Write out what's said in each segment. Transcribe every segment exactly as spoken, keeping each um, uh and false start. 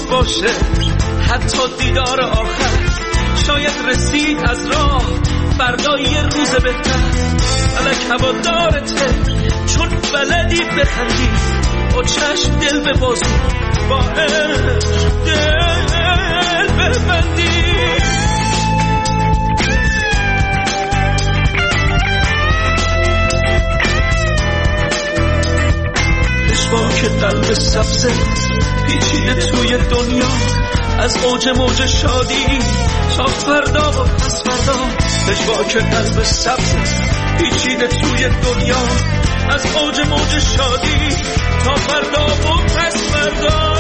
باشه حتی دیدار آخر، شاید رسید از راه فردا یه روز بهتر. فلک هوادارته چون بلدی بخندی، با چشم دل به بازو، با عشق دل ببندی. پشواک قلب سبزه پیچیده توی دنیا، از اوج موج شادی تا فردا و پس فردا. پشواک قلب سبزه پیچیده توی دنیا، از اوج موج شادی تا فردا و پس فردا.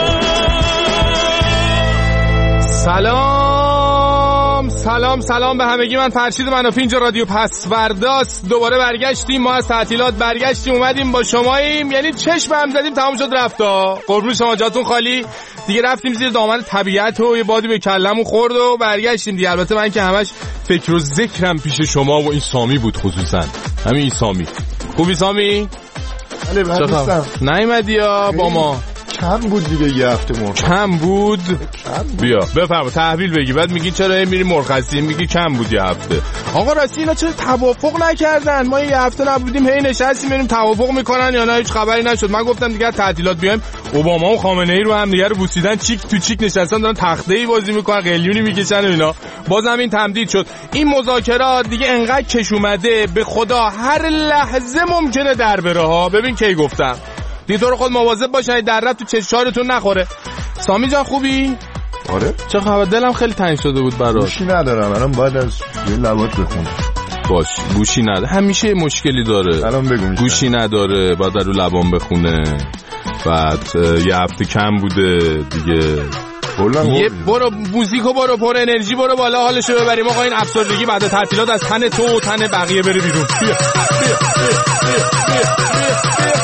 سلام سلام سلام به همگی. من فرشید منافی، اینجا رادیو پس فرداست. دوباره برگشتیم، ما از تعطیلات برگشتیم اومدیم با شماییم، یعنی چشم هم زدیم تمام شد رفتا. قربون شما، جاتون خالی دیگه. رفتیم زیر دامن طبیعت و یه بادی به کلمون خورد و برگشتیم دیگه. البته من که همش فکر و ذکرم پیش شما و این سامی بود، خصوصا همین این سامی. خوبی سامی؟ بله بله. نیومدی یا با ما؟ کم بود دیگه، یه هفته مرخصی کم بود. کم بود. بیا بفرما تحویل بگی، بعد میگی چرا میری مرخصی، میگی کم بود یه هفته. آقا راستی اینا چرا توافق نکردن؟ ما یه هفته نبودیم، هی نشستیم بریم توافق میکنن یا نه هیچ خبری نشد. من گفتم دیگه تعطیلات بیایم، اوباما و خامنه ای رو هم دیگه رو بوسیدن، چیک تو چیک نشستن دارن تخته‌ای بازی میکنن، قلیونی میکشن و اینا. بازم این تمدید شد. این مذاکرات دیگه انقدر کش اومده به خدا هر لحظه ممکنه در بره ها. ببین کی گفتم دیگه، تو رو خود مواظب باشید در رفت تو چشارتون نخوره. سامی جان خوبی؟ آره. چه خبر؟ دلم خیلی تنگ شده بود برات. گوشی ندارم الان، باید از یه لبات بخونم. باش گوشی نداره، همیشه مشکلی داره. الان بگو. گوشی نداره، باید رو لبام بخونه. بعد یه هفته کم بوده دیگه. یه برو موزیکو برو پر انرژی برو بالا حالشو ببریم. آقا این افسردگی بعد تعطیلات از تن تو و تن بقیه بره بیرون. بیا بیا بیا بیا بیا.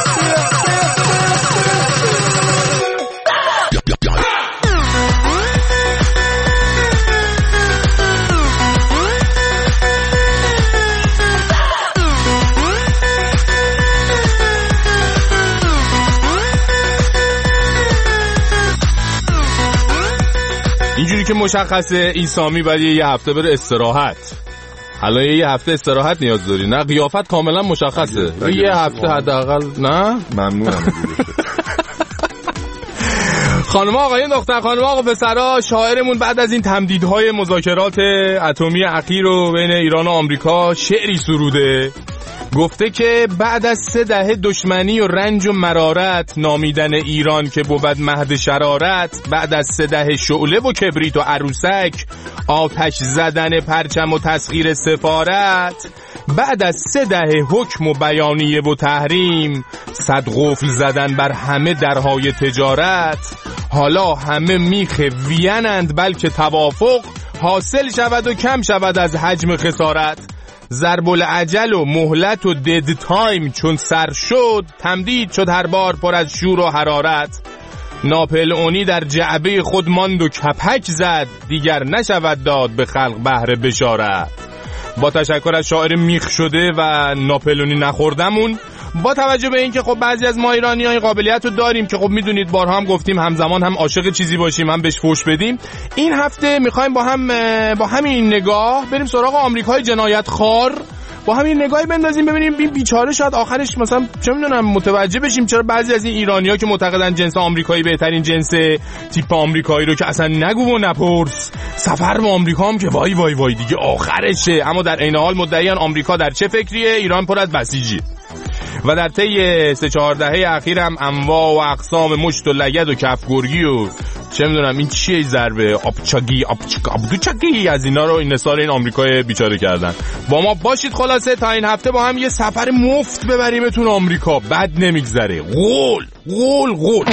اینجوری که مشخصه این سامی باید یه هفته بره استراحت. الان یه هفته استراحت نیاز داری، نه قیافت کاملا مشخصه. یه هفته حداقل. نه ممنونم. خانم آقایون، دختر خانم آقا پسرا، شاعرمون بعد از این تمدیدهای مذاکرات اتمی اخیر رو بین ایران و آمریکا شعری سروده. گفته که بعد از سه دهه دشمنی و رنج و مرارت، نامیدن ایران که بود مهد شرارت، بعد از سه دهه شعله و کبریت و عروسک، آتش زدن پرچم و تسخیر سفارت، بعد از سه دهه حکم و بیانیه و تحریم، صد قفل زدن بر همه درهای تجارت، حالا همه میخ وینند بلکه توافق، حاصل شود و کم شود از حجم خسارت. ضرب العجل و مهلت و دد تایم چون سر شد، تمدید شد هر بار پر از شور و حرارت. ناپلئونی در جعبه خود ماند و کپک زد، دیگر نشود داد به خلق بهر بشارت. با تشکر از شاعر میخ شده و ناپلئونی نخوردمون، با توجه به اینکه خب بعضی از ما ایرانی‌ها این قابلیت رو داریم که خب میدونید بارها هم گفتیم همزمان هم عاشق چیزی باشیم هم بهش فوش بدیم، این هفته میخوایم با هم با همین نگاه بریم سراغ آمریکای جنایتخوار، با همین نگاهی بندازیم ببینیم این بیچاره شاید آخرش مثلا چه میدونم متوجه بشیم چرا بعضی از این ایرانی‌ها که معتقدن جنس آمریکایی بهترین جنس تیپ آمریکایی رو که اصلا نگو و نپرس، سفر به آمریکا هم که وای وای وای دیگه آخرشه، اما در عین حال مدعیان آمریکا در چه فکریه، ایران پر از بسیجی. و در طی سه چهار دهه اخیر هم انواع و اقسام مشت و لگد و کفگرگی و چه میدونم این چیه ضربه آبچاگی آبچاگی آبدوچاگی از اینا رو این نثار این آمریکای بیچاره کردن. با ما باشید خلاصه تا این هفته با هم یه سفر مفت ببریمتون آمریکا، بد نمیگذره. غول غول غول.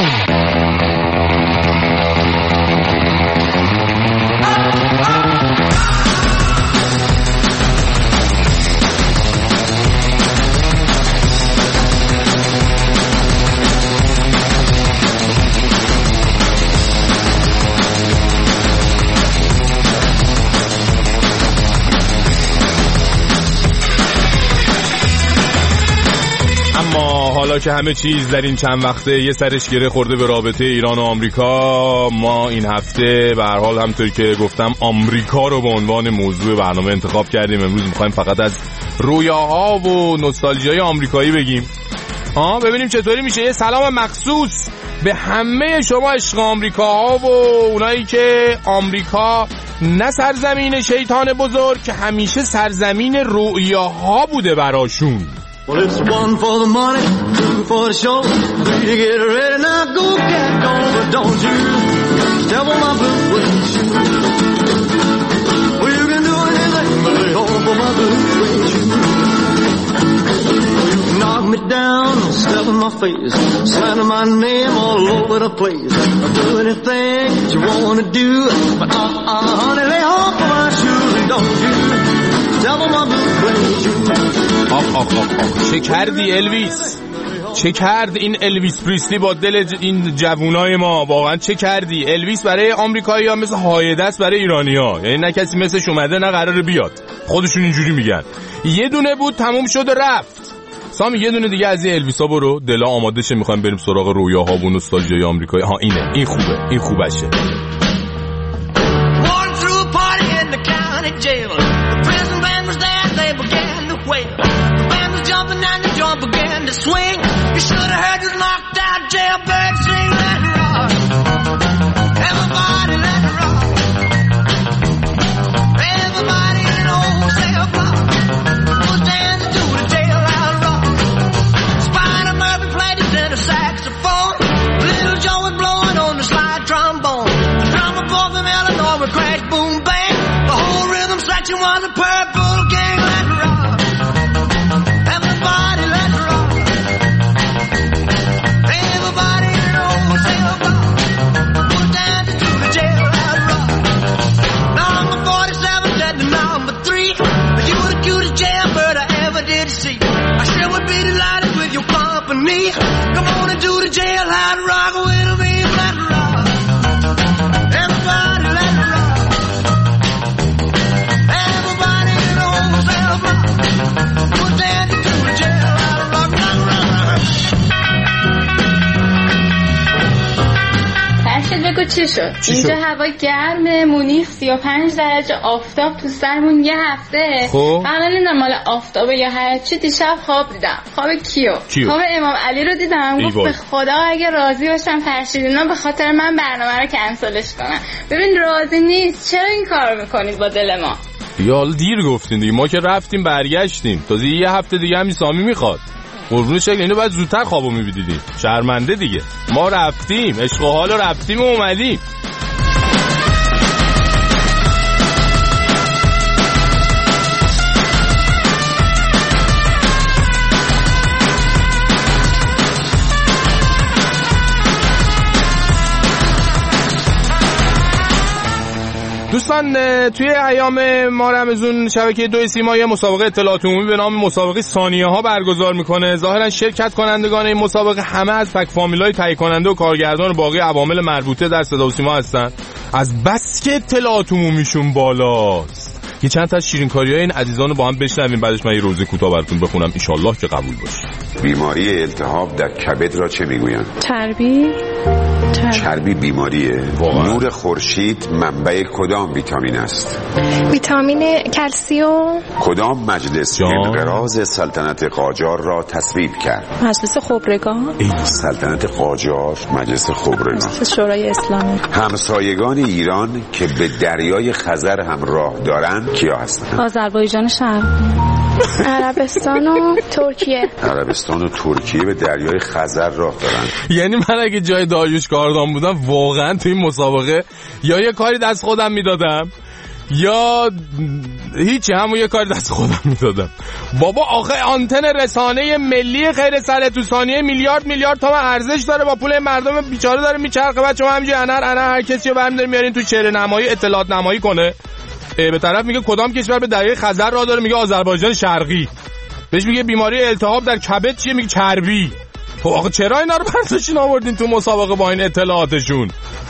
حالا که همه چیز در این چند وقته یه سرش گره خورده به رابطه ایران و آمریکا، ما این هفته به هر حال همونطور که گفتم آمریکا رو به عنوان موضوع برنامه انتخاب کردیم. امروز میخوایم فقط از رویاها و نوستالژیای آمریکایی بگیم. ها ببینیم چطوری میشه. یه سلام مخصوص به همه شما عشق آمریکاها و اونایی که آمریکا نه سرزمین شیطان بزرگ که همیشه سرزمین رویاها بوده براشون. Well, it's one for the money, two for the show. Three to get ready, now go get going. But don't you step on my blue suede shoe. Well, you can do anything but lay off of my blue suede shoe. Well, you can knock me down, step in my face, slander my name all over the place. I'll do anything that you want to do. But uh-uh, honey, lay off of my shoes. And don't you step on my blue suede shoe. آخ آخ آخ آخ چه کردی الویس؟ چه کرد این الویس پریسلی با دل این جوونای ما؟ واقعا چه کردی؟ الویس برای آمریکایی ها مثل هایده است برای ایرانی ها، یعنی نه کسی مثلش اومده نه قراره بیاد، خودشون اینجوری میگن. یه دونه بود تموم شد رفت. سامی یه دونه دیگه از این الویسا برو، دلا آماده شه، میخوایم بریم سراغ رویاها و نوستالژیای آمریکایی. ها اینه، این خوبه، این خوبشه. Jumping and the joint began to swing. You should have heard this knocked out jailbird sing. Let it rock. Everybody let it rock. Everybody in the old cell block was dancing to the jailhouse rock. Spider Murphy played his tenor saxophone. Little Joe was blowing on the slide trombone. The drummer boy from Illinois would crash, boom, bang. The whole rhythm section was a Purple Gang. Let it rock. Everybody let it rock. Everybody in the old cell block was dancing to the jailhouse rock. Number forty-seven said to number three, you were the cutest jailbird I ever did see. I sure would be delighted with your company. Come on and do the jailhouse rock with me. Let it rock. Everybody let it rock. Everybody in the old cell block was dancing. فرشت بگو چی شد؟ اینجا هوا گرمه، مونیخ سی و پنج درجه، آفتاب تو سرمون یه هفته. خب فقط نمیدونم مال آفتابه یا هر چی. دیشب خواب دیدم. خواب کیو؟ کیو؟ خواب امام علی رو دیدم. گفت به خدا اگه راضی باشم فرشید اینا به خاطر من برنامه رو کنسلش کنن. ببین راضی نیست، چرا این کار میکنید با دل ما؟ یا دیر گفتین دیگه، ما که رفتیم برگشتیم، تازه یه هفته دیگه هم سامی میخواد. قربون شکل اینو باید زودتر خوابو میبینیدیم. شرمنده دیگه، ما رفتیم، عشق و حال رو رفتیم و اومدیم. دوستان توی ایام ماه رمضان شبکه دو سیما یه مسابقه اطلاعات عمومی به نام مسابقه ثانیه ها برگزار میکنه. ظاهرا شرکت کنندگان این مسابقه همه از تک فامیلای تهیه کننده و کارگردان و باقی عوامل مربوطه در صدا و سیما هستن. از بس که اطلاعات عمومیشون بالاست یه چند تا از شیرینکاری‌های این عزیزان رو با هم بشنویم، بعدش من یه روزه کوتاه براتون بخونم ان شاءالله که قبول باشه. بیماری التهاب در کبد را چه میگویند؟ چربی. چربی, چربی بیماریه. واقعا. نور خورشید منبع کدام ویتامین است؟ ویتامین کلسیوم. کدام مجلس انقراض سلطنت قاجار را تصویب کرد؟ مجلس خبرگان. سلطنت قاجار، مجلس خبرگان، مجلس شورای اسلامی. همسایگان ایران که به دریای خزر هم راه دارند کیا هستند؟ آذربایجان شرقی. عربستان و ترکیه. عربستان و ترکیه به دریای خزر راه دارن. یعنی من اگه جای داریوش کاردان بودم واقعا تو این مسابقه یا یه کاری دست خودم میدادم یا هیچی، همون یه کاری دست خودم میدادم. بابا آخه آنتن رسانه ملی غیر سر تو ثانیه میلیارد میلیارد تومان ارزش داره، با پول مردم بیچاره داره میچرخه. بچه‌ها همینجوری انر انر هر کسی رو برمی‌دارین میارین تو چهره نمایی اطلاعات نمایی کنه. به طرف میگه کدام کشور به دریای خزر راه داره، میگه آذربایجان شرقی. بهش میگه بیماری التهاب در کبد چیه، میگه چربی. تو آخه چرا اینا رو پرسشین آوردین تو مسابقه با این اطلاعاتشون؟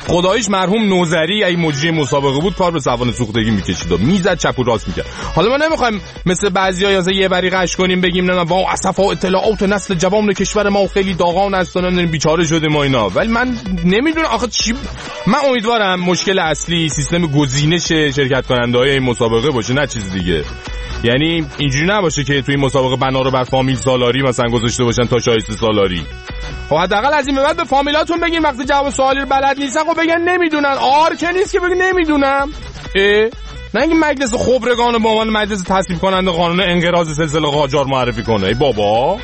خداییش مرحوم نوذری ای مجری مسابقه بود پار به سوان سوختگی میکشید و میزد چپ و راست میکرد. حالا ما نمیخوایم مثل بعضیا یا یه بری قش کنیم بگیم نه وا اسفا اطلاعات نسل جوان کشور ما خیلی داغان است و نمیدونیم بیچاره شده ما اینا، ولی من نمیدونم آخه چی. من امیدوارم مشکل اصلی سیستم گزینش شرکت کننده‌های این مسابقه باشه نه چیز دیگه. یعنی اینجوری نباشه که توی مسابقه بنا رو بر فامیل سالاری مثلا گذاشته باشن تا شایسته سالاری. خب حداقل از این به بعد به فامیلاتون بگین وقتی جواب سوالی رو بلد نیستن خب بگن نمیدونن. آر که نیست که بگن نمیدونم. اه نه اینکه مجلس خبرگان به عنوان مجلس تصویب کننده قانون انقراض سلسله قاجار معرفی کنه. ای بابا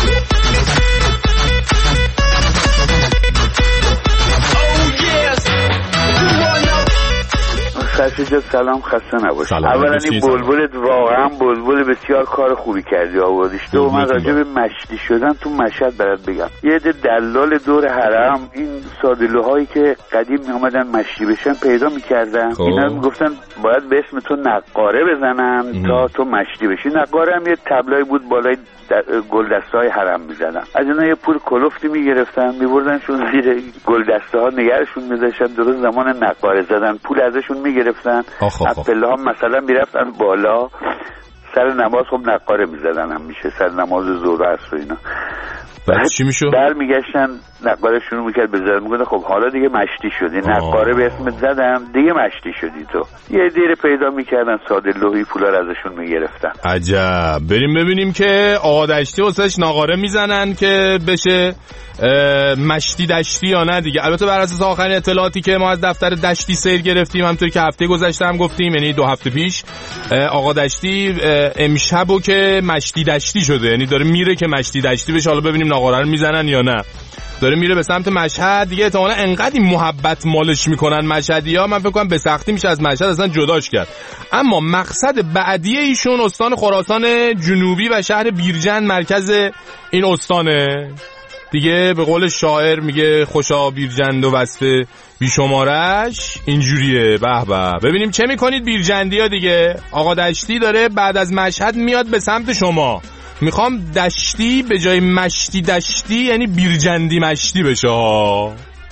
خسیجا سلام، خسته نباشی. اولا این بلبلت واقعا بلبل بسیار کار خوبی کردی آوردیش. تو من راجع به مشتی شدن تو مشهد برات بگم. یه عده دلال دور حرم این سادلوهایی که قدیم میومدن مشتی بشن پیدا میکردن، اینا میگفتن باید به اسم تو نقاره بزنن ام. تا تو مشتی بشی. نقاره هم یه تبلایی بود بالای گلدسته‌های حرم میزدن. از اینا یه پول کلفتی میگرفتن میبردنشون زیر گلدسته‌ها نگرشون میذاشتن، درست زمان نقاره زدن پول ازشون میگرفتن. از پله ها مثلا میرفتن بالا سر نماز خب نقاره میزدن، هم میشه سر نماز ظهر و عصر و اینا. بعد چی میشد؟ برمیگشتن نقاره شروع میکرد بزدن، میگن خب حالا دیگه مشتی شدی. نقاره به اسمت زدم دیگه مشتی شدی. تو یه دیر پیدا میکردن ساده لوحی پولا رو ازشون میگرفتن. عجب. بریم ببینیم که آقا دشتی واسش نقاره میزنن که بشه مشتی دشتی یا نه دیگه. البته بر اساس آخرین اطلاعاتی که ما از دفتر دشتی سیر گرفتیم، همونطور که هفته گذشته هم گفتیم، یعنی دو هفته پیش، آقا دشتی امشبو که مشتی دشتی شده، یعنی داره میره که مشتی دشتی بشه. حالا ببینیم نقاره رو میزنن یا نه. داره میره به سمت مشهد دیگه. احتمالاً انقدر محبت مالش میکنن مشهدی‌ها، من فکر کنم به سختی میشه از مشهد اصلا جداش کرد. اما مقصد بعدی ایشون استان خراسان جنوبی و شهر بیرجند مرکز این استانه دیگه. به قول شاعر میگه خوشا بیرجند و وصف بیشمارش اینجوریه. به به. ببینیم چه میکنید بیرجندی‌ها دیگه. آقا دشتی داره بعد از مشهد میاد به سمت شما. میخوام دشتی به جای مشتی دشتی یعنی بیرجندی مشتی بشه ها.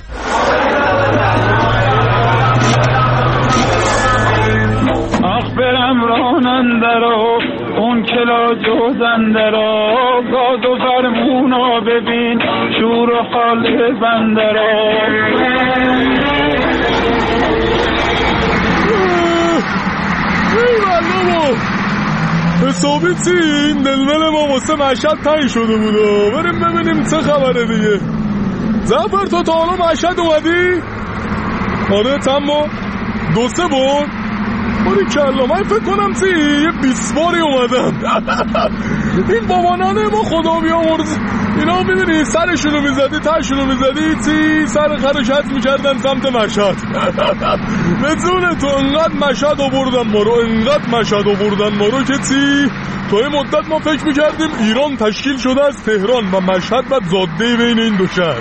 آخ برم رانندرا اون کلا جوزندرا گاد و فرمونا ببین شور و حال بندرا. ای والله حسابی چی این دلمل ما واسه مشهد تایی شده بوده. بریم ببینیم چه خبره دیگه. زفر تو تا حالا مشهد اومدی؟ آره تمام دو سه بار. باری کلا من فکر کنم چی یه بیست باری اومدم. این بابانانه ما خدا بیامرز اینا میبینی سرشونو میزدی تاشونو میزدی چی سر خرشت میکردن سمت مشهد. بدون تو انقدر مشهد آوردن ما رو، انقدر مشهد آوردن ما رو که چی تو این مدت ما فکر میکردیم ایران تشکیل شده از تهران و مشهد و زاده بین این دو شهر.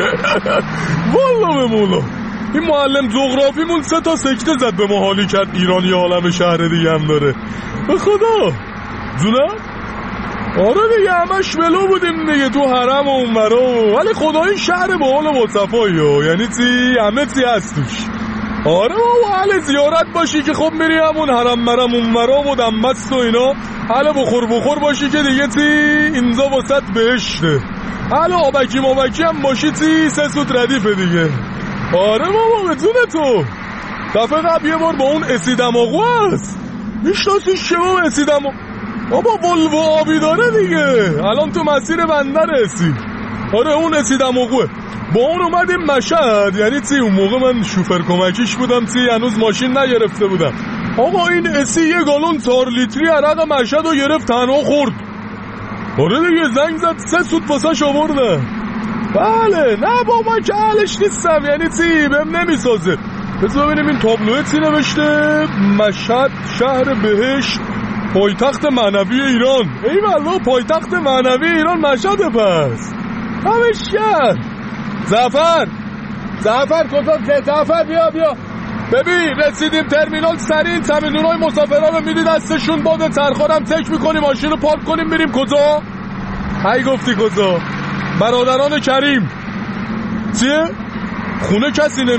والله به مولا این معلم جغرافیمون سه تا سکته زد به ما، حالی کرد ایران یه عالم شهر دیگه هم داره. به خدا جونم آره دیگه همش ولو بودیم دیگه تو حرم و اونورا، ولی خدای شهر با حال مصطفی یعنی چی همه چی هست توش. آره بابا اهل زیارت باشی که خب میری همون حرم مرم اونورا و دمبست و اینا، اهل بخور بخور باشی که دیگه چی اینجا واسط بهشته، اهل آبکی مابکی هم باشی چی سه سوت ردیفه دیگه. آره بابا بدونه تو دفعه قبل یه بار با اون اسی دماغو هست میشناسیش که بابا اسی دماغ بابا ولوو آبی داره دیگه الان تو مسیر بندر اسی. آره اون اسی دماغوه. با اون اومدیم مشهد، یعنی چی اون موقع من شوفر کمکیش بودم چی هنوز ماشین نگرفته بودم. آقا این اسی یه گالون چهار لیتری عرق مشهد رو گرفت تنها خورد. آره دیگه زنگ زد سه سوت واسش آوردن. بله نه بابا که اهلش نیستم، یعنی چی بهم نمیسازه. بذار ببینیم این تابلوه چی نوشته. مشهد شهر بهشت پایتخت معنوی ایران. ای والله پایتخت معنوی ایران مشهد. پس همش شهر. زفر زفر کجا زفر بیا بیا ببین رسیدیم ترمینال، سریع چمدونای مسافرا رو میدی دستشون، باد ترخارم تک میکنیم ماشین رو پارک کنیم میریم کجا؟ هی گفتی کجا؟ برادران کریم چیه؟ خونه کسی نمی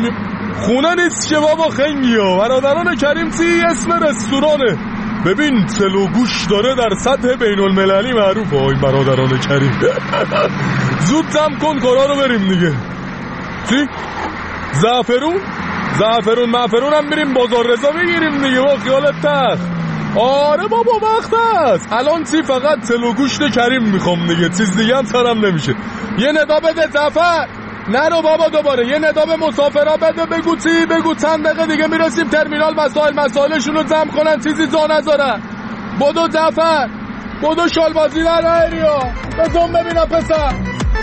خونه نیست که بابا خنگی ها. برادران کریم چی اسم رستورانه. ببین تلو گوش داره در سطح بین المللی معروفه این برادران کریم. زود زم کن کارا رو بریم دیگه. چی؟ زعفرون؟ زعفرون معفرون هم بریم بازار رضا بگیریم دیگه با خیالت تخت. آره بابا وقت هست. الان چی فقط تلو گوشت کریم میخوام دیگه، چیز دیگه هم سرم نمیشه. یه ندا بده زعفر. نرو بابا دوباره یه ندا به مسافرها بده، بگو چی بگو چند دقیقه دیگه میرسیم ترمینال، مسائل مسائلشون رو جمع کنن، چیزی جا نذارن. بدو زعفر بدو شالبازی در ایریا بزن ببینم پسر.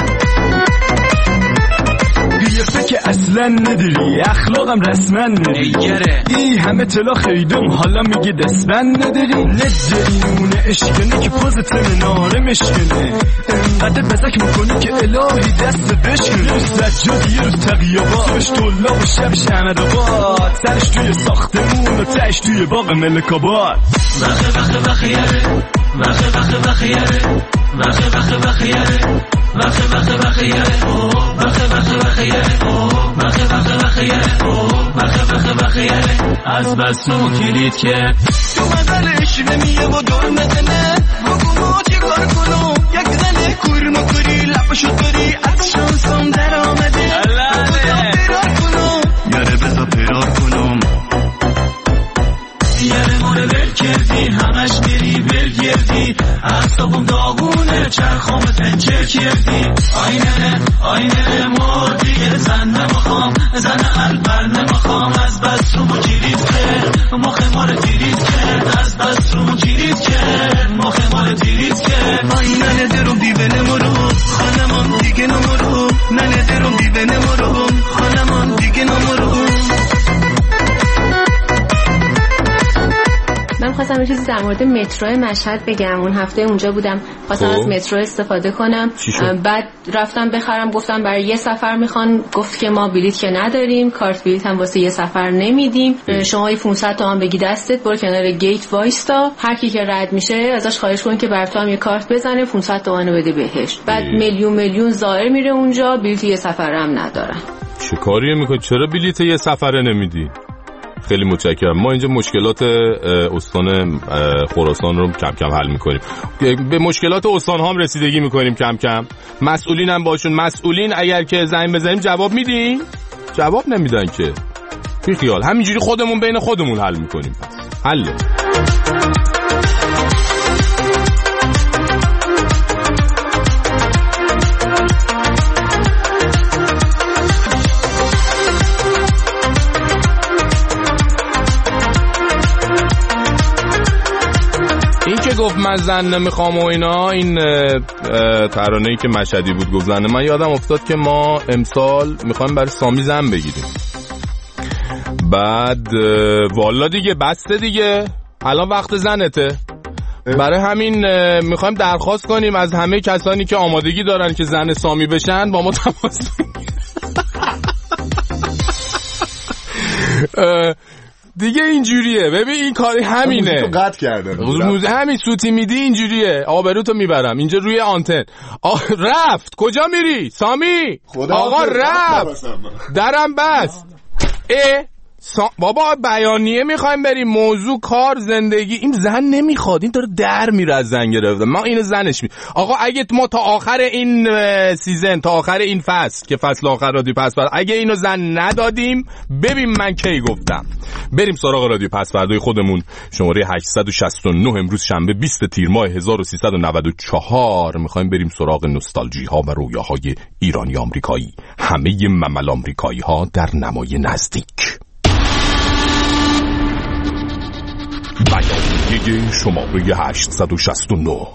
بیفته که اصلا نداری اخلاقم رسما نگره ای همه طلا خیدم حالا میگه دستبند نداری نداری نونه اشکنه که پوزت مناره مشکنه انقدر بزک میکنی که الهی دست بشکنه سجادی رو تقیابات صبش طلا و شبش احمد آباد سرش توی ساختمون و تش توی باغ ملک آباد. وخه وخه وخه یاره وخه وخه وخه یاره وخه وخه وخه یاره وخه وخه وخه یاره وخه وخه وخه یاره وخه وخه وخه یاره وخه وخه وخه یاره از بس نو کلید که تو مدلش نمیه و دور نزنه بگو ما چی کار کنم یک زنه کور مکوری لپشو داری از شانسم در آمده بزا پیرار کنم یاره بزا پیرار کنم یاره ماره ول کردی همش میری ول گردی اصابم داغونه چرخام تنچر کردی آینه آینه مردی زن نمیخوام زن البر نمیخوام از بس رو مجیرید کرد مخه ماره دیرید کرد از بس رو مجیرید کرد مخه ماره دیرید کرد آینه ندارم دیونه مرو خانمان دیگه نمرو ندارم دیونه مرو خانمان دیگه نمرو. من خواستم یه چیزی در مورد مترو مشهد بگم. اون هفته اونجا بودم خواستم از مترو استفاده کنم، بعد رفتم بخرم گفتم برای یه سفر میخوان، گفت که ما بلیت که نداریم، کارت بلیت هم واسه یه سفر نمیدیم، شما یه پانصد تومن بگی دستت برو کنار گیت وایستا، هر کی که رد میشه ازش خواهش کن که بر تو هم یه کارت بزنه پانصد تومن بده بهش. بعد میلیون میلیون زائر میره اونجا، بلیت یه سفر هم ندارن. چه کاریه میکنی؟ چرا بلیت یه سفره نمیدی؟ خیلی متشکرم. ما اینجا مشکلات استان خراسان رو کم کم حل میکنیم، به مشکلات استان ها هم رسیدگی میکنیم کم کم. مسئولین هم باشون، مسئولین اگر که زنگ بزنیم جواب میدین؟ جواب نمیدن که. بی خیال همینجوری خودمون بین خودمون حل میکنیم. پس حله. این که گفت من زن نمیخوام و اینا، این ترانه‌ای که مشهدی بود گفت زن، من یادم افتاد که ما امسال میخوایم برای سامی زن بگیریم. بعد والا دیگه بسته دیگه، الان وقت زنته. برای همین میخوایم درخواست کنیم از همه کسانی که آمادگی دارن که زن سامی بشن با ما تماس دیگه. اینجوریه ببین، این کاری همینه. تو قطع کردن موزه همین سوتی میدی اینجوریه. آبروتو میبرم اینجا روی آنتن. رفت کجا میری سامی؟ آقا رفت درم بس. اه سا... بابا بیانیه میخوایم بریم، موضوع کار زندگی. این زن نمیخواد، این داره در میره از زن گرفته. ما اینو زنش می آقا اگه ما تا آخر این سیزن، تا آخر این فصل که فصل آخر رادیو پسورد، اگه اینو زن ندادیم، ببین من کی گفتم. بریم سراغ رادیو پسوردهای خودمون. شماره هشتصد و شصت و نه امروز شنبه بیست تیر ماه هزار و سیصد و نود و چهار. میخوایم بریم سراغ نوستالژی ها و رویاهای ایرانی آمریکایی، همه ممل آمریکایی ها در نمای نزدیک. بیانیه شماره هشتصد و شصت و نه.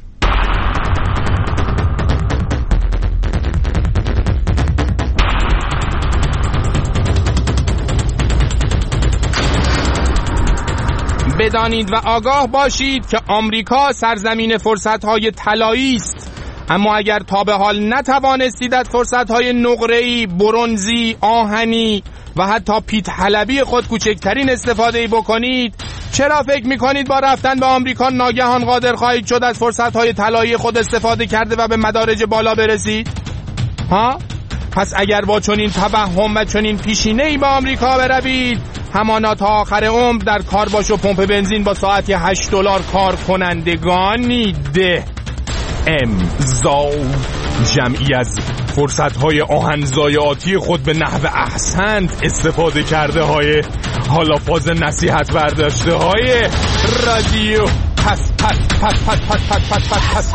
بدانید و آگاه باشید که آمریکا سرزمین فرصت‌های طلایی است، اما اگر تا به حال نتوانستید از فرصت‌های نقره‌ای، برنزی، آهنی و حتی پیت حلبی خود کوچکترین استفاده بکنید، چرا فکر میکنید با رفتن به آمریکا ناگهان قادر خواهید شد از فرصت‌های طلایی خود استفاده کرده و به مدارج بالا برسید؟ ها؟ پس اگر با چنین توهم و چنین پیشینه‌ای به آمریکا بروید، همانا تا آخر عمر در کار باش و پمپ بنزین با ساعتی هشت دلار کار کنندگانی ده. امضا. جمعی از فرصت‌های آهن‌ضایعاتی خود به نحو احسن استفاده کرده های حالا فاز نصیحت برداشته های رادیو. پس پس پس پس پس پس پس پس پس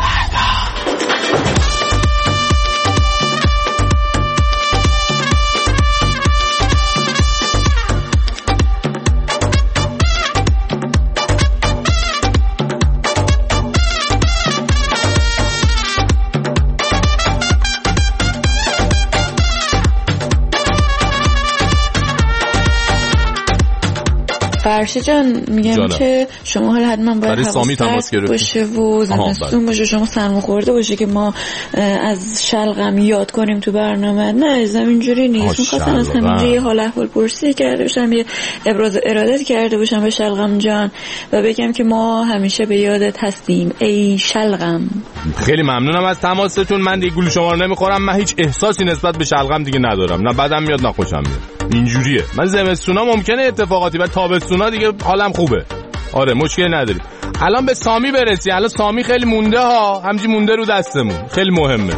فرشی جان میگم جانم. که شما حالا حتما باید حواست باشه و زمستون باشه، شما سرما خورده باشه که ما از شلغم یاد کنیم تو برنامه. نه ازم اینجوری نیست. میخواستم از همینجا یه حال احوال پرسی کرده باشم، یه ابراز ارادت کرده باشم به شلغم جان و بگم که ما همیشه به یادت هستیم ای شلغم. خیلی ممنونم از تماستون. من دیگه گول شما رو نمیخورم، من هیچ احساسی نسبت به شلغم دیگه ندارم، نه بدم میاد نه خوشم میاد. اینجوریه. من زمستونا ممکنه اتفاقاتی و تابستونا دیگه حالم خوبه. آره مشکل نداری. الان به سامی برسی. الان سامی خیلی مونده ها، همچین مونده رو دستمون، خیلی مهمه.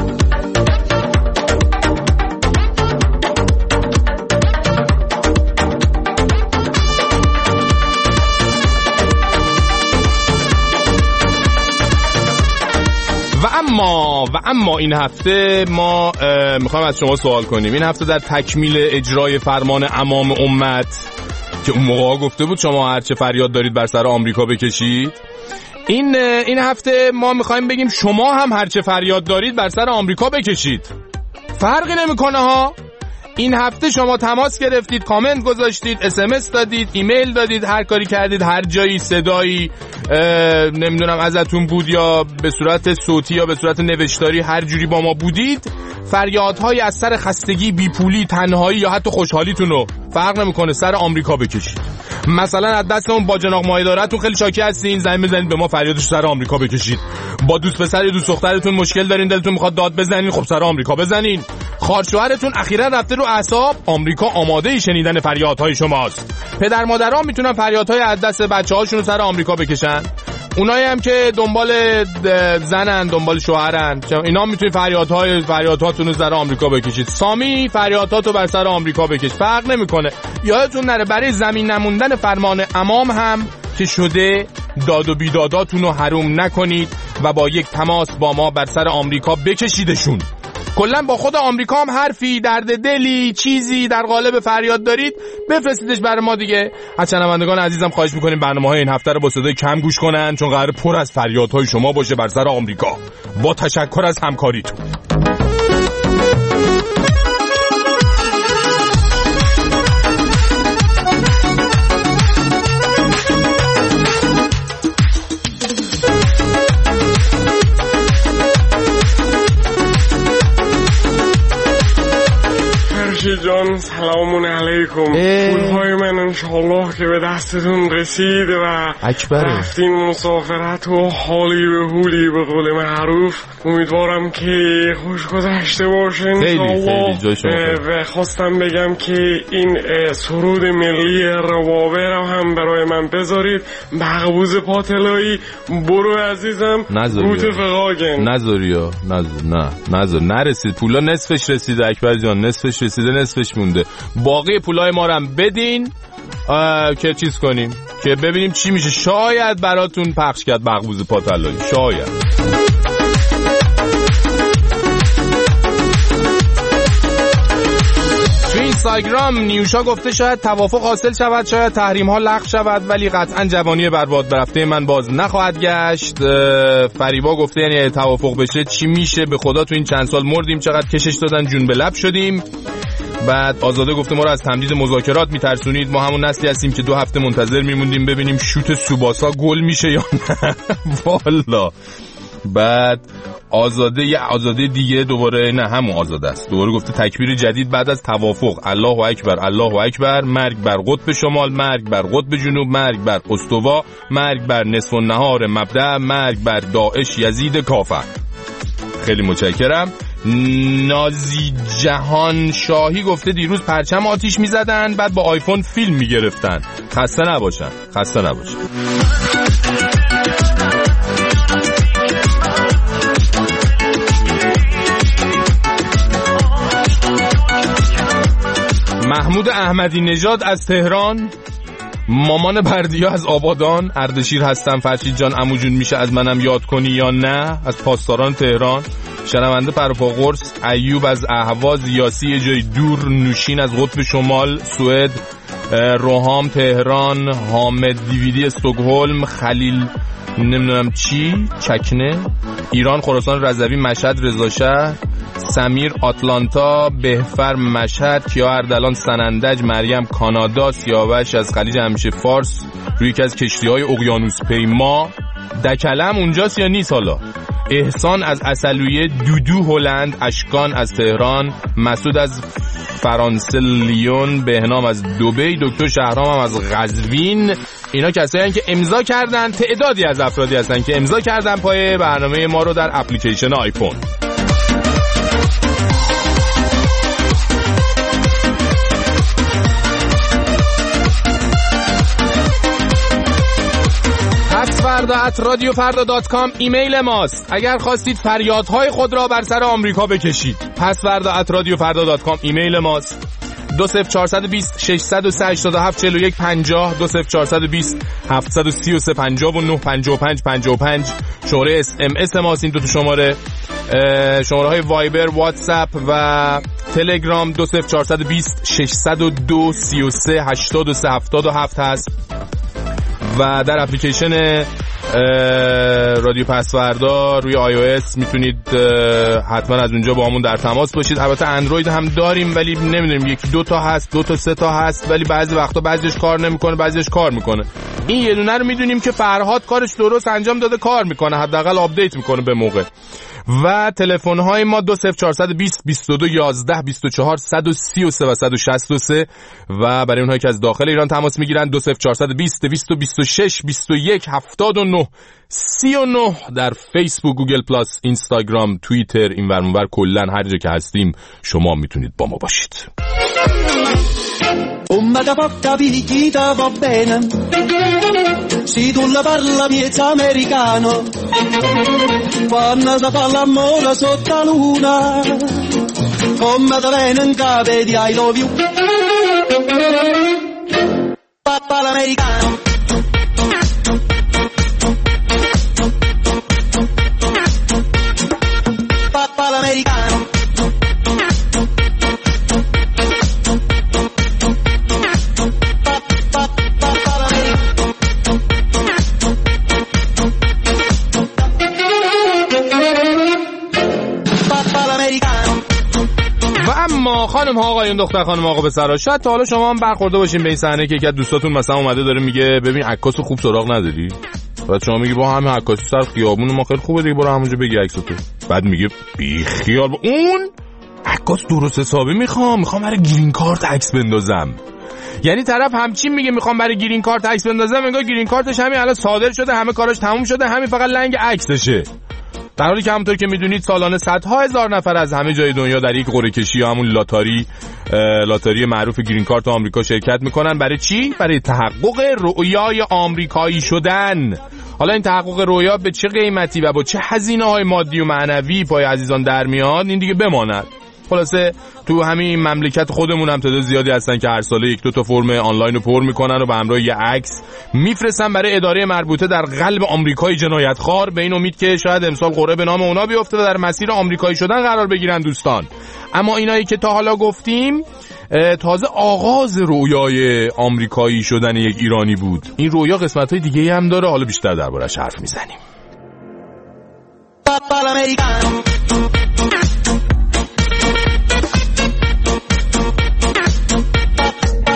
و اما و اما این هفته ما میخوایم از شما سوال کنیم. این هفته در تکمیل اجرای فرمان امام امت که اون موقع گفته بود شما هرچه فریاد دارید بر سر آمریکا بکشید، این این هفته ما میخوایم بگیم شما هم هرچه فریاد دارید بر سر آمریکا بکشید. فرقی نمیکنه ها. این هفته شما تماس گرفتید، کامنت گذاشتید، اس ام اس دادید، ایمیل دادید، هر کاری کردید، هر جایی صدایی نمیدونم ازتون بود یا به صورت صوتی یا به صورت نوشتاری، هر جوری با ما بودید، فریادهای از سر خستگی، بیپولی، تنهایی یا حتی خوشحالیتون رو فرق نمیکنه سر آمریکا بکشید. مثلا از دستمون با جناق مایدارتون خیلی شاکی هستین، زنگ بزنید به ما فریادش سر آمریکا بکشید. با دوست پسر یا دوست دخترتون مشکل دارین، دلتون میخواد داد بزنین، خب سر آمریکا بزنین. خواهرشوهرتون اخیراً رفته رو اعصاب، آمریکا آماده شنیدن فریادهای شماست. پدر مادران میتونن فریادهای از دست بچه‌هاشون رو سر آمریکا بکشن. اونایی هم که دنبال زنن، دنبال شوهرن، اینا میتونید فریادهای فریادهاتون رو سر آمریکا بکشید. سامی فریاداتو بر سر آمریکا بکش، فرق نمیکنه. یادتون نره برای زمین نموندن فرمان امام هم که شده داد و بیداداتون رو حروم نکنید و با یک تماس با ما بر سر آمریکا بکشیدشون. کلا با خود آمریکا هم حرفی، درد دلی، چیزی در قالب فریاد دارید بفرستیدش برای ما دیگه. از شنوندگان عزیزم خواهش میکنیم برنامه‌های این هفته رو با صدای کم گوش کنن، چون قراره پر از فریادهای شما باشه بر سر آمریکا. با تشکر از همکاریتون. جان سلامون علیکم. پولهای من انشالله که به دستتون رسید و اکبره. رفتین مسافرت و حالی به حولی به قول معروف. امیدوارم که خوش گذشته باشه انشالله. و خواستم بگم که این سرود ملی روابه رو هم برای من بذارید. مقبوض پاتلایی برو عزیزم روت فقاگن نذاریا نذار نه نذار نرسید. پولا نصفش رسیده اکبر جان، نصفش رسیده، نصفش مونده. باقی پولای ما رو هم بدین که چیز کنیم که ببینیم چی میشه. شاید براتون پخش کرد مقبوض پاتلایی، شاید. تو اینستاگرام نیوشا گفته شاید توافق حاصل شود، شاید تحریم ها لغو شود، ولی قطعا جوانی برباد برفته من باز نخواهد گشت. فریبا گفته یعنی توافق بشه چی میشه؟ به خدا تو این چند سال مردیم، چقدر کشش دادن جون به لب شدیم. بعد آزاده گفته ما رو از تمدید مذاکرات میترسونید، ما همون نسلی هستیم که دو هفته منتظر میموندیم ببینیم شوت سوباسا گل میشه یا نه. والا. بعد آزاده یه آزاده دیگه دوباره، نه همون آزاده است، دوباره گفته تکبیر جدید بعد از توافق، الله اکبر الله اکبر، مرگ بر قطب شمال، مرگ بر قطب جنوب، مرگ بر استوا، مرگ بر نصف النهار مبدأ، مرگ بر داعش یزید کافر. خیلی متشکرم. نازی جهان شاهی گفته دیروز پرچم آتیش میزدن بعد با آیفون فیلم میگرفتن. خسته نباشن، خسته نباشن. محمود احمدی نژاد از تهران، مامان بردیا از آبادان، اردشیر هستم فرشید جان عمو جون میشه از منم یاد کنی یا نه، از پاسداران تهران، شنونده پرپا قرص، ایوب از اهواز، یاسی یه جای دور، نوشین از قطب شمال سوئد، روحام تهران، حامد دیویدی استکهلم، خلیل نمیدونم چی چکنه ایران، خراسان رضوی مشهد رضاشهر، سمیر آتلانتا، بهفر مشهد، کیا اردلان سنندج، مریم کانادا، سیاوش از خلیج همیشه فارس روی یکی از کشتی‌های اقیانوس پیما، دکلم اونجاست یا نیست حالا، احسان از اصلویه، دودو هلند، اشکان از تهران، مسعود از فرانسه لیون، بهنام از دبی، دکتر شهرام هم از قزوین. اینا کسایی هستن که امضا کردن، تعدادی از افرادی هستن که امضا کردن پای برنامه ما رو در اپلیکیشن آیفون. فردا ات رادیو فردا دات کام ایمیل ماست. اگر خواستید فریادهای خود را بر سر آمریکا بکشید، پس فردا ات رادیو فردا دات کام ایمیل ماست. دو صفر چهارصد و بیست ششصد و سه هشتاد و هفت چهل و یک پنجاه دو صفر چهارصد و بیست هفتصد و سی و سه پنجاه و نه پنجاه و پنج پنجاه و پنج شماره اس ام اس ماست. این دو تا شماره شماره های وایبر، واتساپ و تلگرام دو صفر چهارصد و بیست ششصد و دو سی و سه هشتاد و سه هفتاد و هفت هست و در اپلیکیشن رادیو پسوردا روی آی او اس میتونید حتما از اونجا با همون در تماس باشید. البته اندروید هم داریم ولی نمیدونیم یکی دو تا هست، دو تا سه تا هست، ولی بعضی وقتا بعضیش کار نمیکنه بعضیش کار میکنه. این یه دونه رو میدونیم که فرهاد کارش درست انجام داده، کار میکنه، حداقل آپدیت میکنه به موقع. و تلفن های ما دو صفر چهارصد و بیست بیست و دو یازده بیست و چهار صد و سی و سه و صد و شصت و سه و برای اونهایی که از داخل ایران تماس میگیرن دو صفر چهارصد و بیست دویست و بیست و شش بیست و یک هفتاد و نه سی و نه. در فیسبوک، گوگل پلاس، اینستاگرام، توییتر، این ور اون ور کلا هر جا که هستیم شما میتونید با ما باشید. Come da porta picchita va bene, si tu la parla miezza americano, quando si fa l'amore sotto la luna, come da viene in capo di I love you, papà l'americano. Papà l'americano. اما خانم ها آقایون دختر خانم آقا پسرا، شاید تا حالا شما هم برخورده باشین به این صحنه که یکی از دوستاتون مثلا اومده داره میگه ببین عکاسو خوب سراغ نداری، بعد شما میگی با همین عکاسی سر خیابون ما خیلی خوبه دیگه برو همونجا بگی عکساتو، بعد میگه بی خیال با اون عکاس درست حسابی میخوام میخوام برای گرین کارت عکس بندازم. یعنی طرف همچین میگه میخوام برای گرین کارت عکس بندازم، انگار گرین کارتش همین الان صادر شده، همه کاراش تموم شده، همین فقط لنگ عکسشه. در حالی که همونطور که میدونید سالانه صدها هزار نفر از همه جای دنیا در یک قرعه کشی یا همون لاتاری لاتاری معروف گرین کارت آمریکا شرکت میکنن. برای چی؟ برای تحقق رؤیای آمریکایی شدن. حالا این تحقق رؤیا به چه قیمتی و با چه هزینه‌های مادی و معنوی پای عزیزان در میاد این دیگه بماند. خلاصه تو همین مملکت خودمون هم تعداد زیادی هستن که هر ساله یک دو تا فرم آنلاین رو پر میکنن و به همراه یه عکس میفرستن برای اداره مربوطه در قلب آمریکای جنایتخوار، به این امید که شاید امسال قرعه به نام اونا بیفته و در مسیر آمریکایی شدن قرار بگیرن دوستان. اما اینایی که تا حالا گفتیم تازه آغاز رویای آمریکایی شدن یک ایرانی بود. این رویا قسمت‌های دیگه‌ای هم داره، حالا بیشتر دربارش حرف میزنیم.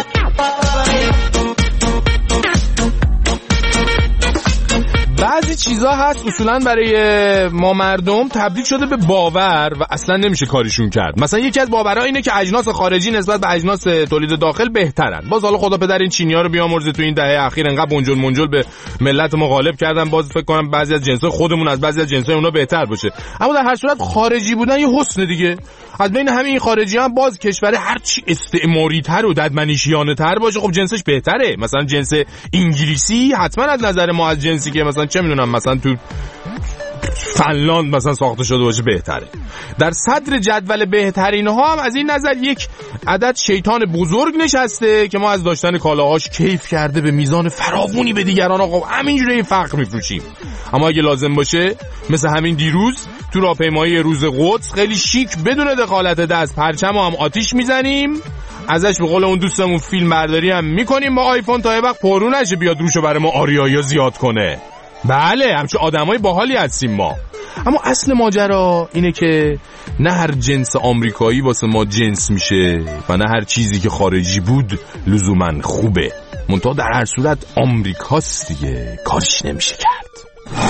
بعضی چیزا چیزا هست اصولا برای ما مردم تبدیل شده به باور و اصلا نمیشه کاریشون کرد. مثلا یکی از باورها اینه که اجناس خارجی نسبت به اجناس تولید داخل بهترن. باز حالا خدا پدر این چینی‌ها رو بیامرزه، تو این دهه اخیر انقدر بنجل منجل به ملت ما غالب کردن، باز فکر کنم بعضی از جنس‌های خودمون از بعضی از جنس‌های اونا بهتر باشه. اما در هر صورت خارجی بودن یه حسن دیگه. از بین همین خارجی‌ها هم باز کشور هر چی استعماری‌تر و ددمنشیانه‌تر باشه خب جنسش بهتره. مثلا جنس انگلیسی حتما از نظر ما از جنسی که مثلا چه میدونم مثلا تو فنلاند مثلا ساخته شده باشه بهتره. در صدر جدول بهترین ها هم از این نظر یک عدد شیطان بزرگ نشسته که ما از داشتن کالاهاش کیف کرده به میزان فراوانی به دیگران آقا همینجوری فقر میفروشیم. اما اگه لازم باشه مثل همین دیروز تو راهپیمایی روز قدس خیلی شیک بدون دخالت دست پرچم هم آتیش میزنیم، ازش به قول اون دوستمون فیلم برداری هم میکنیم با آیفون تا یه وقت پرو نشه بیاد روشو برای ما آریایی زیاد کنه. بله همچه آدمای باحالی هستیم ما. اما اصل ماجرا اینه که نه هر جنس آمریکایی واسه ما جنس میشه و نه هر چیزی که خارجی بود لزوماً خوبه. منتها در هر صورت آمریکاست دیگه، کارش نمیشه کرد.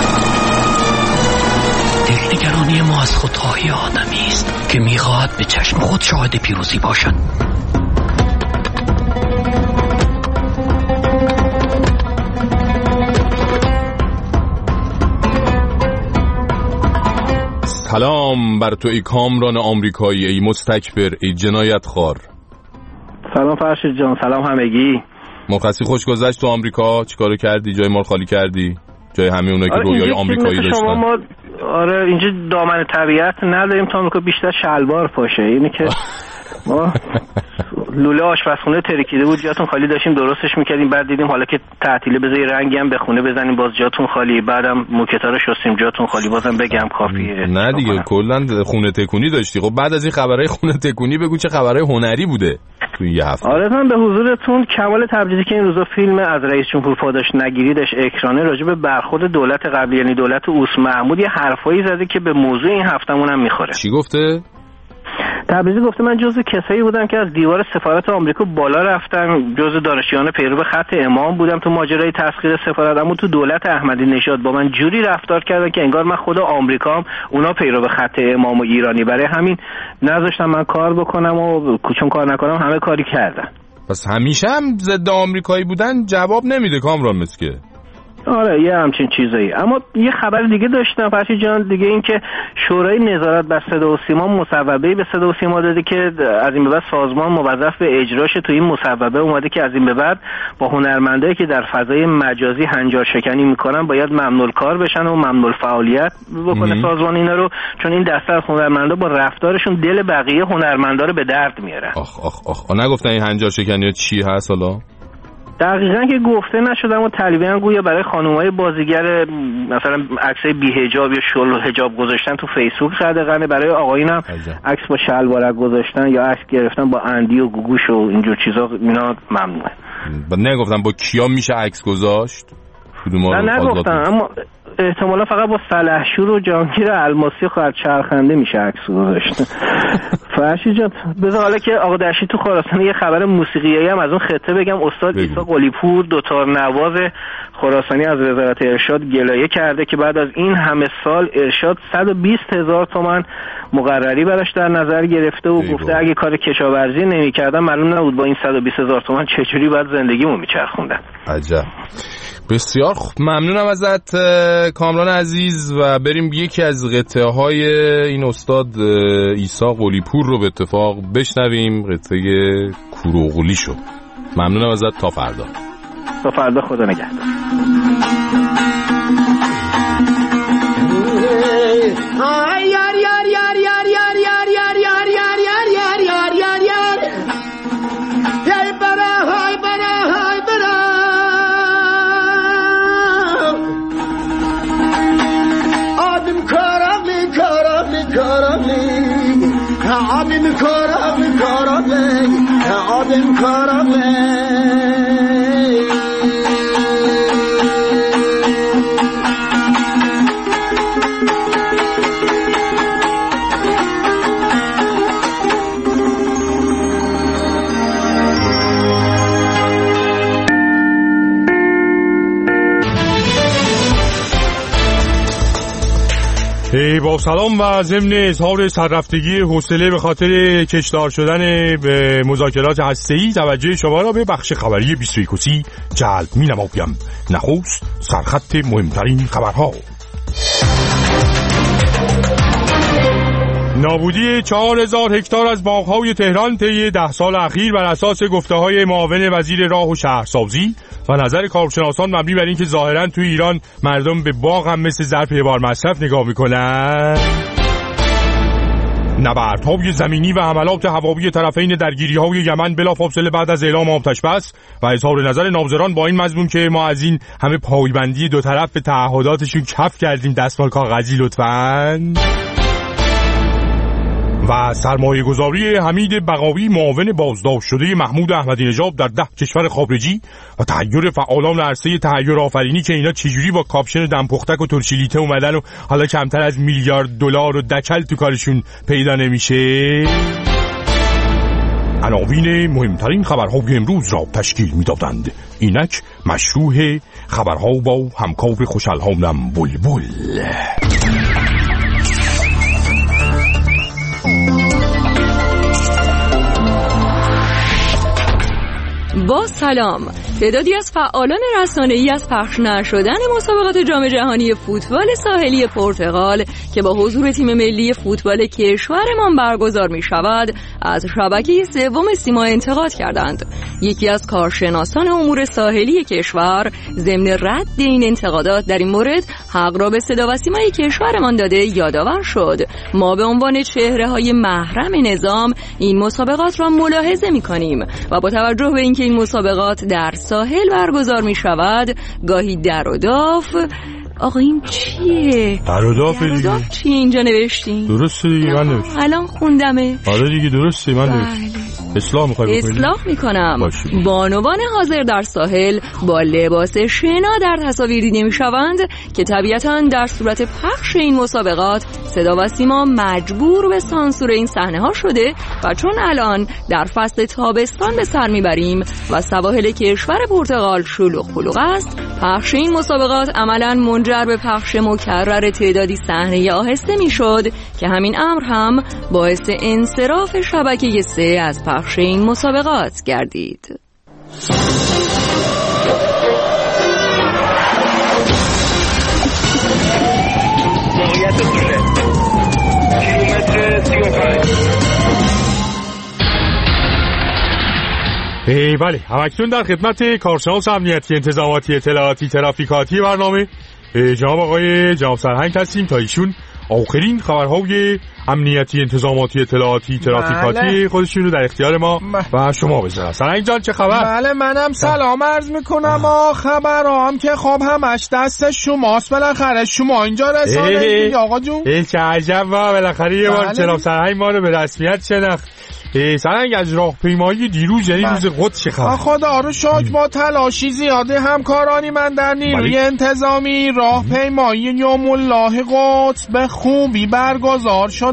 دلنگرانی ما از خودخواهی آدمی است که میخواهد به چشم خود شاهد پیروزی باشد. سلام بر تو ای کامران آمریکایی، ای مستکبر، ای جنایت خار. سلام فرشید جان، سلام همگی. مرخصی خوش گذشت تو آمریکا؟ چیکارو کردی؟ جای ما رو خالی کردی؟ جای همه اونایی که آره رویای آمریکایی داشتن. شما ما آره اینجا دامن طبیعت نداریم تا آمریکا بیشتر شلوار پاشه. اینی که ما لوله آشپزخونه ترکیده بود جاتون خالی داشتیم درستش میکردیم، بعد دیدیم حالا که تعطیله بذاری رنگی هم به خونه بزنیم باز جاتون خالی، بعدم موکتا رو شستیم جاتون خالی، بازم بگم کافیه. نه دیگه کلا خونه تکونی داشتی. خب بعد از این خبرهای خونه تکونی بگو چه خبرهای هنری بوده تو یه هفته. آره من به حضورتون کمال تبریزی که این روزا فیلم از رئیس جمهور پاداش نگیریدش اکرانه راجع به برخورد دولت قبلی یعنی دولت اوس محمود یه حرفایی زده که به موضوع این هفتمون هم میخوره. چی گفته؟ تبریزی گفته من جزو کسایی بودم که از دیوار سفارت آمریکا بالا رفتم، جزو دانشجویان پیرو خط امام بودم تو ماجرای تسخیر سفارت، اما تو دولت احمدی نژاد با من جوری رفتار کردن که انگار من خود آمریکام اونا پیرو خط امام و ایرانی، برای همین نذاشتم من کار بکنم و چون کار نکنم همه کاری کردن. پس همیشه هم ضد آمریکایی بودن جواب نمیده کامران مسکه. آره یه همچین چیزایی. اما یه خبر دیگه داشتم فرشید جان دیگه، این که شورای نظارت بر صدا و سیما مصوبه‌ای به صدا و سیما داده که از این به بعد سازمان موظف به اجراش. تو این مصوبه اومده که از این به بعد با هنرمندایی که در فضای مجازی هنجار شکنی میکنن باید ممنوع کار بشن و ممنوع فعالیت بکنه سازمان اینا رو، چون این دسته از هنرمندا با رفتارشون دل بقیه هنرمندا رو به درد میارن. آخ آخ آخ نگفتن این هنجار شکنی چی هست حالا؟ دقیقاً که گفته نشده، اما تقریباً گویا برای خانم‌های بازیگر مثلا عکسای بی‌حجاب یا شل حجاب گذاشتن تو فیسبوک قدغنه، برای آقایون هم عکس با شلوارک گذاشتن یا عکس گرفتن با اندی و گوگوش و اینجور چیزا اینا ممنوعه. نگفتن با کیا میشه عکس گذاشت؟ نه نگفتن، اما احتمالا فقط با سلحشور و جهانگیر الماسی خواهد چرخنده میشه عکس گذاشت. فرشید جان بذار حالا که آقا دشتی تو خراسان یه خبر موسیقیایی هم از اون خطه بگم. استاد عیسی قلی‌پور دوتار نواز خراسانی از وزارت ارشاد گلایه کرده که بعد از این همه سال ارشاد صد و بیست هزار تومان مقرری براش در نظر گرفته و گفته اگه کار کشاورزی نمی‌کردم معلوم نبود با این صد و بیست هزار تومان چجوری بعد زندگیمو میچرخوندن. عجب. بسیار ممنونم ازت کامران عزیز و بریم یکی از قطعه های این استاد عیسی قلی‌پور رو به اتفاق بشنویم، قطعه کوروغلی شو. ممنونم ازت، تا فردا. تا فردا، خدا نگهدار. آدم کارم کارم آدم کارم با سلام و ضمن اظهار سررفتگی حوصله به خاطر کشدار شدن به مذاکرات هسته‌ای توجه شما را به بخش خبری بیست و یک جلب می‌نمایم. نخست سرخط مهمترین خبرها. نابودی چهار هزار هکتار از باغ‌های تهران طی ده سال اخیر بر اساس گفته‌های معاون وزیر راه و شهرسازی و نظر کارشناسان مبنی بر اینکه ظاهراً توی ایران مردم به باغ هم مثل ظرف یه بار مصرف نگاه میکنن. نبردهای زمینی و حملات هوایی طرفین درگیری‌های یمن بلافاصله بعد از اعلام آتش بس و اظهار نظر ناظران با این مضمون که ما از این همه پایبندی دو طرف به تعهداتشون کف کردیم دستمال کاغذی لطفاً. و سرمایه گذاری حمید بقاوی معاون بازداشت شده محمود احمدی نژاد در ده کشور خارجی و تحیر فعالان عرصه تحیر آفرینی که اینا چجوری با کاپشن دمپختک و ترشیلیته اومدن و حالا کمتر از میلیارد دلار و دکل تو کارشون پیدا نمیشه. عناوین مهمترین خبرهای امروز را تشکیل میدادند. اینک مشروع خبرها با همکار خوشالهانم بلبل. با سلام. تعدادی از فعالان رسانه‌ای از پخش نشدن مسابقات جام جهانی فوتبال ساحلی پرتغال که با حضور تیم ملی فوتبال کشورمان برگزار می شود از شبکه سوم سیما انتقاد کردند. یکی از کارشناسان امور ساحلی کشور ضمن رد این انتقادات در این مورد حق را به صدا و سیمای کشورمان داده یادآور شد. ما به عنوان چهره‌های محرم نظام این مسابقات را ملاحظه می‌کنیم و با توجه به اینکه این مسابقات در ساحل برگزار می شود گاهی در و داف. آقا این چیه؟ در و داف دیگه. در و داف چیه اینجا نوشتین؟ درسته دیگه من نوشتم. الان خوندمه. آره دیگه درسته من نوشتم. اصلاح میخوای بکنی؟ اصلاح میکنم. بانوان حاضر در ساحل با لباس شنا در تصاویر دیده میشوند که طبیعتاً در صورت پخش این مسابقات صدا و سیما مجبور به سانسور این صحنه ها شده و چون الان در فصل تابستان به سر میبریم و سواحل کشور پرتغال شلوغ پلوغ است، پخش این مسابقات عملاً منجر به پخش مکرر تعدادی صحنه آهسته میشد که همین امر هم باعث انصراف شبکه سه از پخش این مسابقات گردید. ای بله، همکنون در خدمت کارشناس امنیتی انتظاماتی اطلاعاتی ترافیکاتی برنامه جناب آقای جناب سرهنگ هستیم تا ایشون آخرین خبرهای امنیتی انتظاماتی اطلاعاتی ترافیکاتی بله. خودشون رو در اختیار ما و شما بذارن. سرهنگ جان چه خبر؟ بله منم سلام عرض میکنم. آ خبرام که خب همش دست شماست. بالاخره شما اینجا رسانید آقا جون. ای چه عجب. و بالاخره یه بار جناب سرهنگ ما رو به رسمیت شناخت. سرهنگ از راهپیمایی دیروز یعنی روز قدس چه خبر؟ خدا رو شکر با تلاشی زیاده همکارانی من در نیروی انتظامی راهپیمایی یوم الله قدس به خوبی برگزار شد.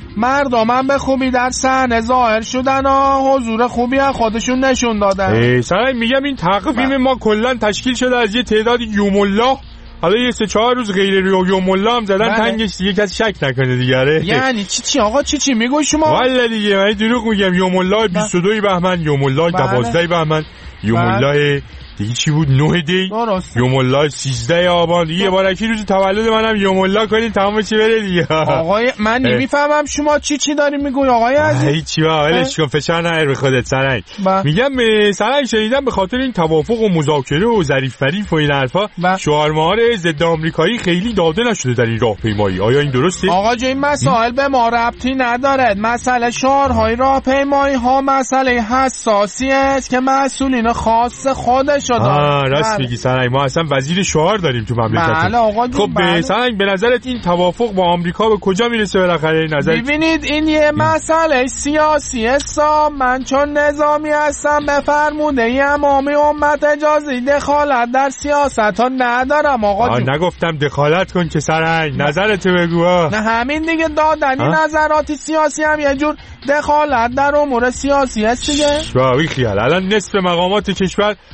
مردم به خوبی در صحنه ظاهر شدن و حضور خوبی از خودشون نشون دادن. سرهنگ میگم این تقویم ما کلا تشکیل شده از یه تعدادی یوم الله، حالا یه سه چهار روز غیر یوم الله هم زدن تنگش دیگه کسی شک نکنه دیگه. یعنی چی چی آقا چی چی میگوی شما؟ والا دیگه من دروغ میگم. یوم الله بیست و دو بهمن، یوم الله دوازده بهمن، یوم الله دیگه چی بود نه دی، یوم الله سیزده آبان دیگه. بارکی روز تولد منم یوم الله کنین تمام چی بره دیگه. آقای من نمیفهمم شما چی چی داری میگوی آقای عزیز. هیچ با ولش کن فشار نهر به خودت سرنگ. میگم سرنگ شنیدم به خاطر این توافق و مذاکره و ظریف فریف و این حرفا شعار مهار ضد آمریکایی خیلی داده نشده در این راهپیمایی. آیا این درسته؟ آقا جون این مسائل به ما ربطی نداره. مسئله شعارهای راهپیمایی ها مسئله حساسی است که مسئولین خاص خودش آه راست میگی سرنگ. ما اصلا وزیر شعار داریم تو مملکت. بله آقا خب به سرنگ به نظرت این توافق با آمریکا به کجا میرسه بالاخره؟ نظرت ببینید این یه مسئله سیاسی است. من چون نظامی هستم به فرموده امامی امت اجازه دخالت در سیاست ها ندارم آقا جون. نگفتم دخالت کن که سرنگ، نظرت بگو. نه همین دیگه دادن این نظرات سیاسی هم یه جور دخالت در امور سیاسی است دیگه. واوی خیال الان نصف مقامات کشور از این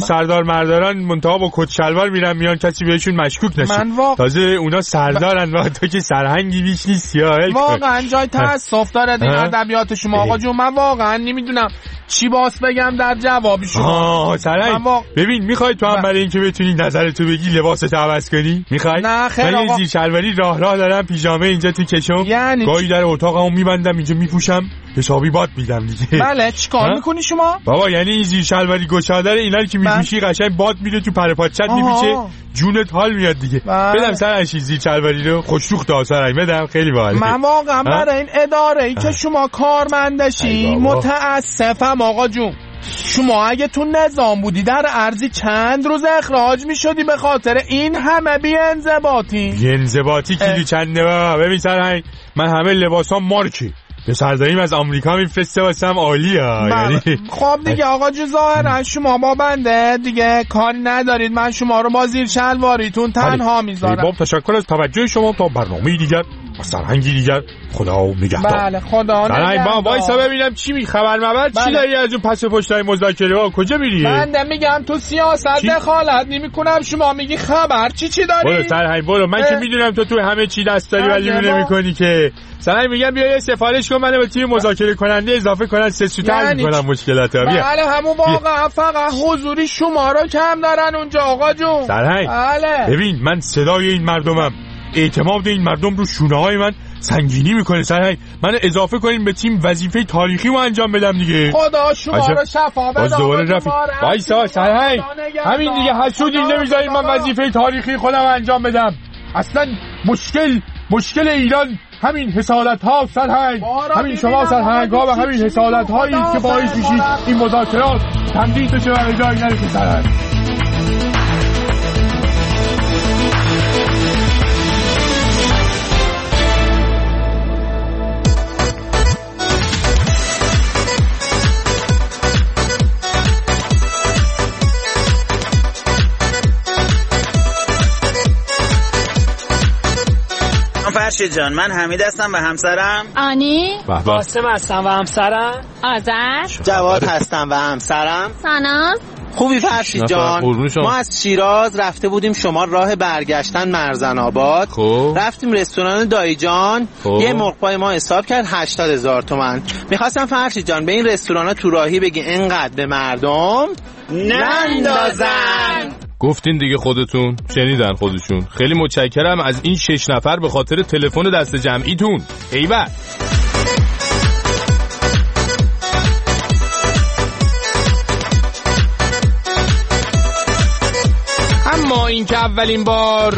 سردار مرداران منتها با کت شلوار میرن میان کسی بهشون مشکوک نشه. واق... تازه اونا سردارن و تو که سرهنگی بیش نیستی. واقعا جای تاسف داره این ادبیات شما آقا جون. من واقعا نمیدونم چی باس بگم در جواب شما. آه سرهنگ واق... ببین میخوای تو هم برای اینکه بتونی نظرتو بگی لباست عوض کنی؟ میخوای؟ نه خیر من یه زیر شلواری راه راه دارم پیژامه اینجا تو کشم یعنی گاهی در اتاقمو میبندم اینجا میپوشم حسابی باد میدم دیگه. بله چیکار میکنی شما؟ بابا یعنی این زیر شلواری گشاده اینا رو که میپوشی قشنگ باد میره تو پر پاچت میپیچه جونت حال میاد دیگه. بدم سرش زیر شلواری رو خوشروخ داسرای بدم خیلی باحال. من واقعا برای این اداره ای که شما کارمندشی متاسفم آقا جون. شما اگه تو نظام بودی در ارزی چند روز اخراج میشدی به خاطر این همه بی‌انضباطی. بی‌انضباطی کیلو چنده بابا. ببین سرهنگ من همه لباسام مارکی به سرداریم از آمریکا میفرسته واسم عالیه. یعنی خب دیگه آقا جو ظاهرا شما با بنده دیگه کاری ندارید. من شما رو با زیر شلواریتون تنها میذارم. باب تشکر از توجه شما. تا برنامه دیگر با سرهنگی دیگر خدا نگهدار. بله خدا نگهدار. با وایسا ببینم چی می خبر مبر چی داری از اون پس پشتای مذاکره ها کجا میری؟ بنده میگم تو سیاست دخالت نمیکنم شما میگی خبر چی چی داری؟ برو سرهنگ برو. من که میدونم تو تو همه چی دست داری ولی نمیکنی که. سرهنگ میگم بیا یه سفارش کن منو به تیم مذاکره کننده اضافه کنن سه سوتر میکنم مشکلاتو. بیا بله همون واقعا فقط حضوری شما رو کم دارن اونجا آقا جون. سرهنگ بله ببین من صدای این مردمم. اعتماد این مردم رو شونه های من سنگینی میکنه. سرهنگ من اضافه کنین به تیم وظیفه تاریخی رو انجام بدم دیگه. خدا شما رو شفا بده. باز دوباره رفت. وایسا سرهنگ همین دیگه حسودی نمیذارین من وظیفه تاریخی خودم انجام بدم. اصلا مشکل مشکل ایران همین حسادت ها سرهنگ. همین شما سرهنگ ها و همین حسادت هایی که باعث میشید این مذاکرات تمدید بشه و جایی نرسه. سرهنگ فرشید جان من حمید هستم و همسرم آنی. قاسم هستم و همسرم آذر. جواد هستم و همسرم ساناز. خوبی فرشید جان؟ ما از شیراز رفته بودیم شما راه برگشتن مرزن آباد. رفتیم رستوران دایی جان. یه مرغپای ما حساب کرد هشتاد هزار تومان. میخواستم فرشید جان به این رستوران تو راهی بگی اینقدر به مردم نندازن. گفتین دیگه خودتون شنیدن خودشون. خیلی متشکرم از این شش نفر به خاطر تلفن دست جمعیتون. ایول اما این که اولین بار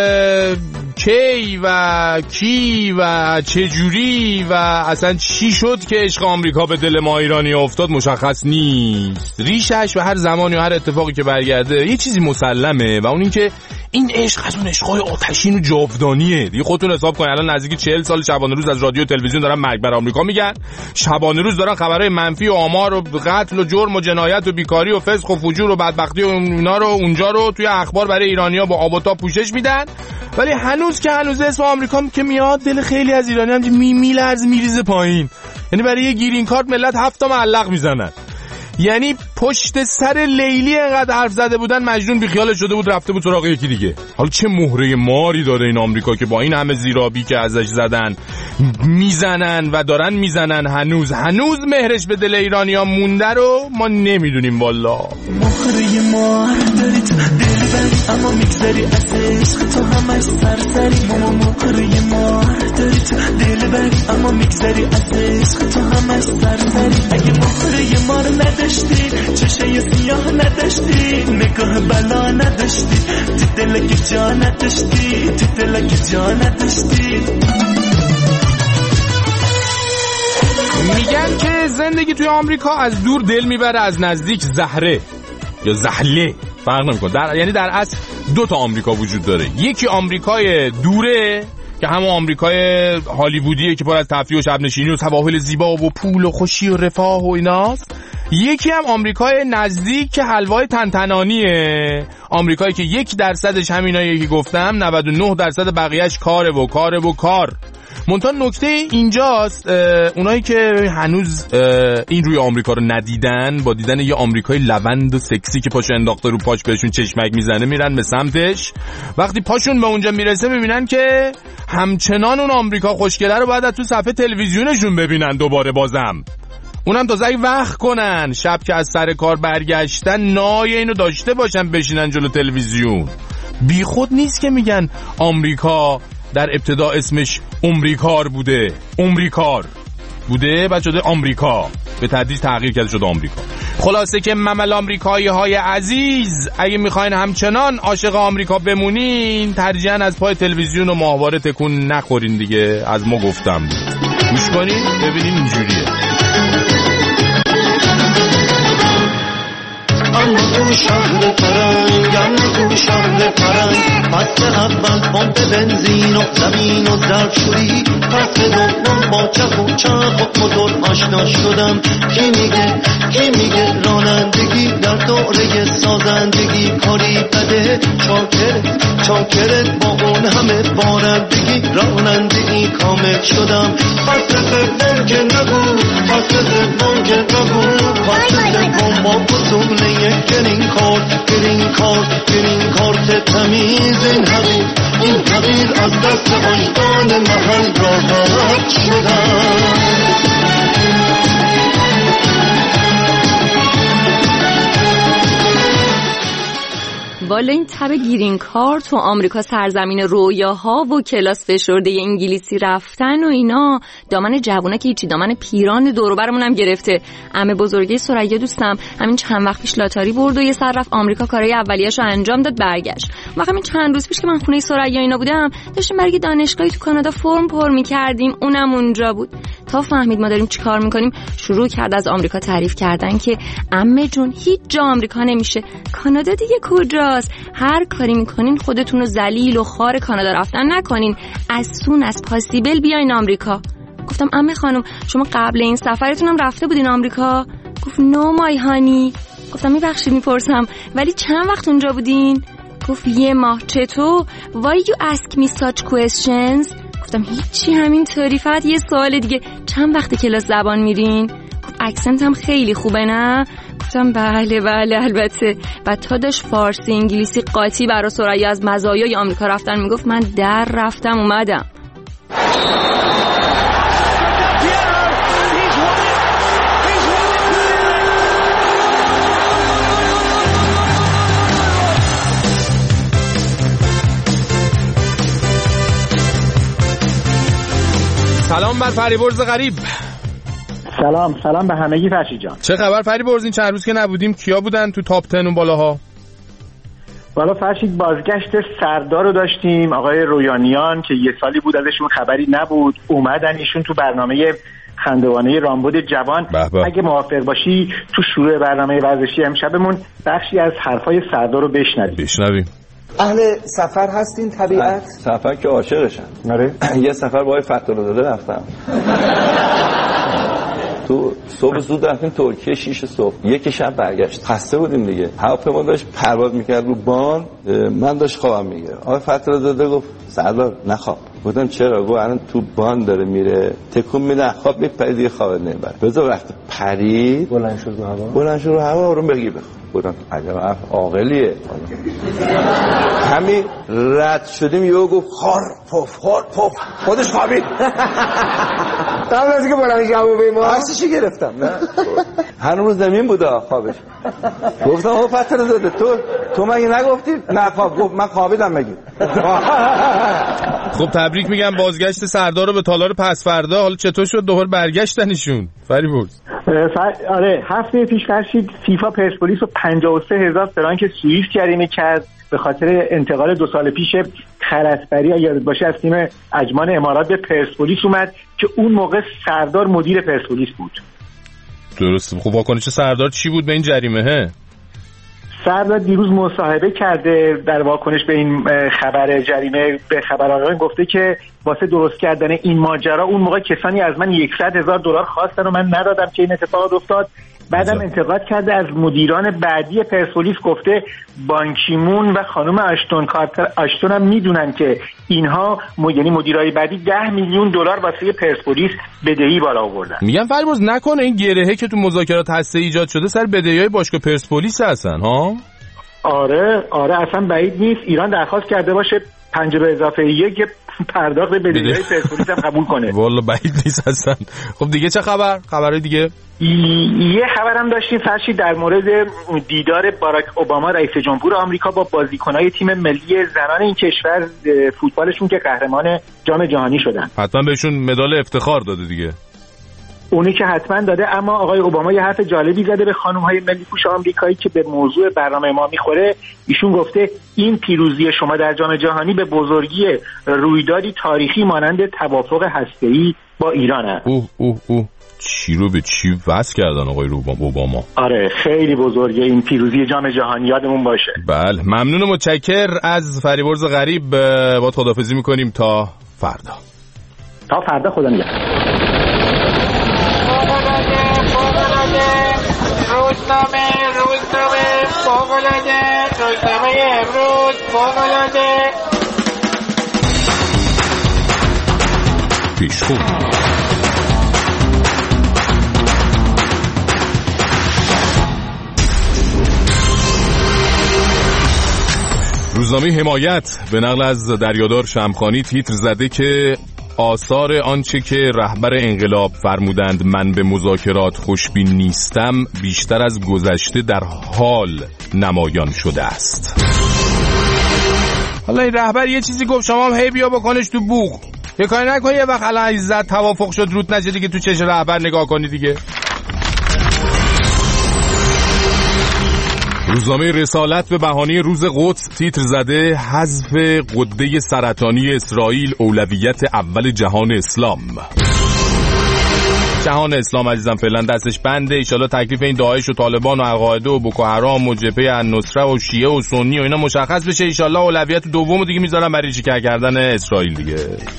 کی و کی و چجوری و اصلا چی شد که عشق آمریکا به دل ما ایرانی افتاد مشخص نیست. ریشش و هر زمانی و هر اتفاقی که برگرده یه چیزی مسلمه و اون این که این عشق از اون عشقای آتشین و جاودانیه دیگه. خودتون حساب کنید الان نزدیک چهل سال شبانه روز از رادیو و تلویزیون دارن مرگ بر آمریکا میگن. شبانه روز دارن خبرهای منفی و آمار و قتل و جرم و جنایت و بیکاری و فسق و فجور و بدبختی و اینا رو اونجا رو توی اخبار برای ایرانی‌ها با آب و تاب پوشش میدن. ولی هنوز که هنوز اسم آمریکا که میاد دل خیلی از ایرانی‌ها هم می میلرز میریزه پایین. یعنی برای یه گرین کارت ملت هفت تا معلق میزنن. یعنی پشت سر لیلی انقدر حرف زده بودن مجنون بیخیالش شده بود رفته بود سراغ یکی دیگه. حالا چه مهره ماری داره این آمریکا که با این همه زیرابی که ازش زدن میزنن و دارن میزنن هنوز هنوز مهرش به دل ایرانی‌ها مونده رو ما نمیدونیم والا. مهره مار داری تو دل بری اما میگذری از عشق تو همش سرسری. ماما مهره مار داری تو دل بری اما میگذری از عشق تو همش سرسری. اگه مهره مار نداشتی چشای سیاه نداشتی نگاه بلا نداشتی تو دلک جا نداشتی تو دلک جا نداشتی. میگن که زندگی توی آمریکا از دور دل میبره از نزدیک زهره یا زحله فرق نمیکنه. در یعنی در اصل دو تا آمریکا وجود داره. یکی آمریکای دوره که همون آمریکای هالیوودیه که پر از تفریح و شب نشینی و سواحل زیبا و پول و خوشی و رفاه و ایناست. یکی هم آمریکای نزدیک که حلوای تنتنانیه. آمریکایی که یک درصدش همینایی که گفتم، نود و نه درصد بقیهش کاره و کاره و کار. منتها نکته اینجاست اونایی که هنوز این روی آمریکا رو ندیدن، با دیدن یه آمریکای لوند و سکسی که پاشو انداخته رو پاش بهشون چشمک میزنه میرن به سمتش. وقتی پاشون به اونجا میرسه میبینن که همچنان اون آمریکا خوشگله رو باید تو صفحه تلویزیونشون ببینن دوباره بازم. اونم تازه اگه وقت کنن شب که از سر کار برگشتن نای اینو داشته باشن بشینن جلو تلویزیون. بی خود نیست که میگن آمریکا در ابتدا اسمش امریکار بوده، امریکار بوده بعد شده آمریکا، به تدریج تغییر کرده شده آمریکا. خلاصه که ممل آمریکایی های عزیز، اگه میخواین همچنان عاشق آمریکا بمونین ترجیحاً از پای تلویزیون و ماهواره تکون نخورین دیگه. از ما گفتم گوش کنین ببینین اینجوریه. اما تو شهر پرنگ، اما تو شهر پرنگ پس اول با به بنزین و زمین و ظرف شدی، پس دوم با چخ و چخ و موتور آشنا شدم. کی میگه کی میگه رانندگی در دوره سازندگی کاری بده، چاکرت چاکرت با اون همه بارندگی رانندگی کامل شدم. پس سوم که نگو پس سوم که نگو پس سوم با بطونه گرین کارت گرین کارت گرین کارت تمیز. این حقیر این حقیر از دست آشدان محل راحت شدم. والا این تب گرین کارت تو آمریکا سرزمین رویاها و کلاس فشرده انگلیسی رفتن و اینا دامن جوونا که هیچی، دامن پیران دور و برمون هم گرفته. عمه بزرگی سریا دوستم همین چند وقت پیش لاتاری برد و یه سر رفت آمریکا کارهای اولیه‌شو انجام داد برگشت. وقتی همین چند روز پیش که من خونه سریا اینا بودم داشتیم برای دانشگاهی تو کانادا فرم پر می‌کردیم، اونم اونجا بود. تا فهمید ما داریم چیکار می‌کنیم شروع کرد از آمریکا تعریف کردن که عمه جون هیچ جا آمریکا نمیشه، کانادا دیگه کجا؟ هر کاری میکنین خودتون رو ذلیل و خار کانادا رفتن نکنین، از سون از پاسیبل بیاین آمریکا. گفتم عمه خانم شما قبل این سفرتون هم رفته بودین آمریکا؟ گفت نو مای هانی. گفتم میبخشید میپرسم ولی چند وقت اونجا بودین؟ گفت یه ماه. چطور؟ Why you ask me such questions؟ گفتم هیچی همینطوری، فقط یه سوال دیگه، چند وقت کلاس زبان میرین؟ گفت اکسنت هم خیلی خوبه نه؟ گفتم بله بله البته. بعد تا داشت فارسی انگلیسی قاطی برای سریا از مزایای آمریکا رفتن میگفت من در رفتم اومدم. سلام بر فریبرز غریب. سلام سلام به همگی فرشید جان. چه خبر فریبرز؟ این چند روز که نبودیم کیا بودن تو تاپ ده اون بالاها؟ بالا فرشید بازگشت سردار رو داشتیم، آقای رویانیان که یه سالی بود ازشون خبری نبود، اومدن ایشون تو برنامه خندوانه رامبد جوان. اگه موافق باشی تو شروع برنامه ورزشی امشبمون بخشی از حرفای سردار رو بشنویم. بشنویم. اهل سفر هستین طبیعت؟ سفر که عاشقشم. آره. یه سفر با آقای فتح‌الله رفتم. تو صبح زود رفتیم ترکیه شیش صبح، یک شب برگشت. خسته بودیم دیگه. هواپیما داشت پرواز میکرد رو بان، من داشت خوابم میگیره. آقای فتح‌الله گفت سردار نخواب. گفتم چرا؟ گفت الان تو بان داره میره تکون میده، خواب میپرید دیگه خواب نمیبره. بذار وقت پرید بلند شد رو هوا. بلند شد رو هوا رو بگی بخوام. گفتم عجب حرف عاقلیه. همین رد شدیم یهو گفت خار پف خار پف خودش خوابید. قبل از اینکه بلند شه هواپیما عکسشو گرفتم. نه هنوز زمین بود خوابش. گفتم آقا فتح‌الله تو تو مگه نگفتی نه خواب؟ گفت من خوابیدم مگه. خب تبریک میگم بازگشت سردار رو به تالار پس فردا. حالا چطور شد دوباره برگشتنشون فریبرز؟ آره هفته پیش فرشید فیفا پرسپولیس رو پنجاه و سه هزار فرانک سوئیس جریمه کرد به خاطر انتقال دو سال پیش خرسبری اگه یادت باشه از تیم اجمان امارات به پرسپولیس اومد که اون موقع سردار مدیر پرسپولیس بود. درسته. خب واکنش سردار چی بود به این جریمه؟ ها سردار دیروز مصاحبه کرده در واکنش به این خبر جریمه به خبرنگاران گفته که واسه درست کردن این ماجرا اون موقع کسانی از من صد هزار دلار خواستن و من ندادم که این اتفاق افتاد. بعدم انتقاد کرده از مدیران بعدی پرسپولیس، گفته بانکیمون و خانم آشتون کارتر آشتون هم میدونن که اینها م... یعنی مدیرای بعدی ده میلیون دلار واسه پرسپولیس بدهی بالا آوردن. میگم فریبرز نکنه این گرهه که تو مذاکرات هسته ایجاد شده سر بدهیای باشگاه پرسپولیس هستن ها؟ آره آره اصلا بعید نیست ایران درخواست کرده باشه پنج به اضافه یک پرداخت بدهی‌های پرسپولیس هم قبول کنه. والله بعید نیست اصلا. خب دیگه چه خبر؟ خبرهای دیگه؟ یه خبرم داشتیم فرشید در مورد دیدار باراک اوباما رئیس جمهور آمریکا با بازیکن‌های تیم ملی زنان این کشور فوتبالشون که قهرمان جام جهانی شدن. حتما بهشون مدال افتخار داده دیگه. اونی که حتما داده، اما آقای اوباما یه حرف جالبی زده به خانم‌های ملی پوش آمریکایی که به موضوع برنامه ما میخوره. ایشون گفته این پیروزی شما در جام جهانی به بزرگی رویدادی تاریخی مانند توافق هسته‌ای با ایران است. اوه اوه اوه چی رو به چی وصل کردن آقای اوباما. آره خیلی بزرگه این پیروزی جام جهانی، یادمون باشه. بله ممنون و متشکر از فریبرز غریب. با خداحافظی میکنیم تا فردا. تا فردا خدا نگهدار. روزنامه روزنامه فوق‌العاده روزنامه امروز فوق‌العاده پیشخو روزنامه حمایت به نقل از دریادار شمخانی تیتر زده که آثار آنچه که رهبر انقلاب فرمودند من به مذاکرات خوشبین نیستم بیشتر از گذشته در حال نمایان شده است. حالا این رهبر یه چیزی گفت شما هم هی بیا بکنش تو بوق. یه کاری نکن یه وقت الان عزت توافق شد رود نشه دیگه تو چش رهبر نگاه کنی دیگه. روزنامه رسالت به بهانه روز قدس تیتر زده حذف غده سرطانی اسرائیل اولویت اول جهان اسلام. جهان اسلام عزیزم فعلا دستش بنده، ایشالا تکلیف این داعش و طالبان و القاعده و بوکو حرام و جبهه النصره و شیعه و سنی و اینا مشخص بشه. ایشالا اولویت دوم دیگه میذارن برای چیکار کردن اسرائیل دیگه.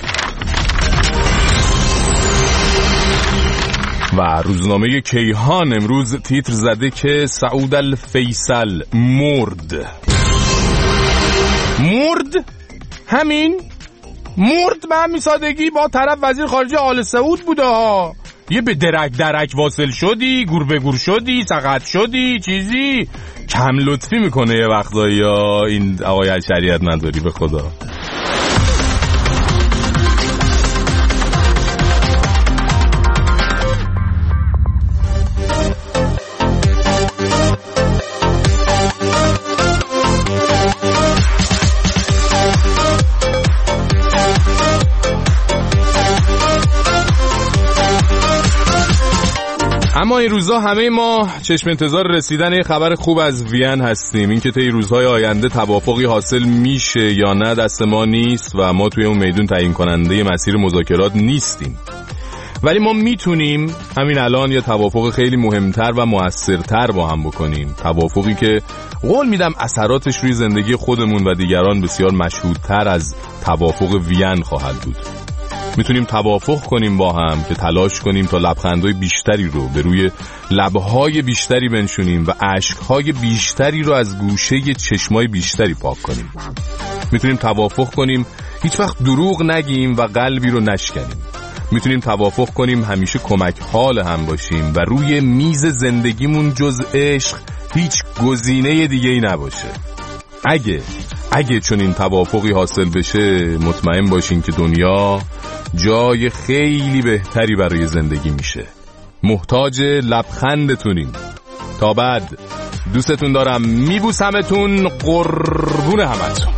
و روزنامه کیهان امروز تیتر زده که سعود الفیصل مرد. مرد؟ همین؟ مرد به همین سادگی با طرف وزیر خارجه آل سعود بوده ها. یه به درک درک واصل شدی، گور به گور شدی، سقط شدی، چیزی کم لطفی میکنه یه وقتایی ها این آقای شریعت نداری به خدا. اما این روزها همه ما چشم انتظار رسیدن یه خبر خوب از وین هستیم. این که طی روزهای آینده توافقی حاصل میشه یا نه دست ما نیست و ما توی اون میدون تعیین کننده مسیر مذاکرات نیستیم، ولی ما میتونیم همین الان یه توافق خیلی مهمتر و مؤثرتر با هم بکنیم. توافقی که قول میدم اثراتش روی زندگی خودمون و دیگران بسیار مشهودتر از توافق وین خواهد بود. میتونیم توافق کنیم با هم که تلاش کنیم تا لبخندهای بیشتری رو به روی لبهای بیشتری بنشونیم و اشکهای بیشتری رو از گوشه چشمای بیشتری پاک کنیم. میتونیم توافق کنیم هیچ وقت دروغ نگیم و قلبی رو نشکنیم. میتونیم توافق کنیم همیشه کمک حال هم باشیم و روی میز زندگیمون جز عشق هیچ گزینه دیگه ای نباشه. اگه اگه چون این توافقی حاصل بشه مطمئن باشین که دنیا جای خیلی بهتری برای زندگی میشه. محتاج لبخندتونیم. تا بعد دوستتون دارم، میبوسمتون، قربون همتون.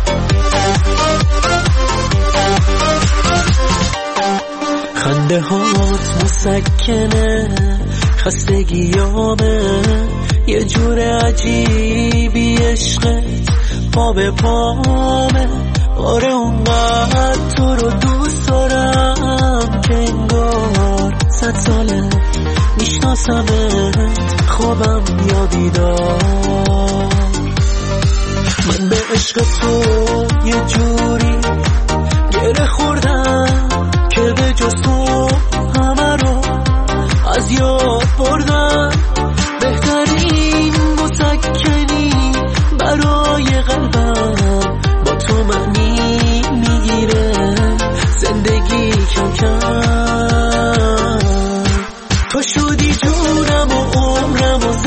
خنده هات مسکنه، خستگیامه، یه جور عجیبی عشقت پا به پامه. آره اونقدر تو رو دوست دارم که انگار صد ساله میشناسمت، خوابم یا بیدار. من به عشق تو یه جوری گره خوردم که به جز تو همه رو از یاد بردم. جونم و عمرم و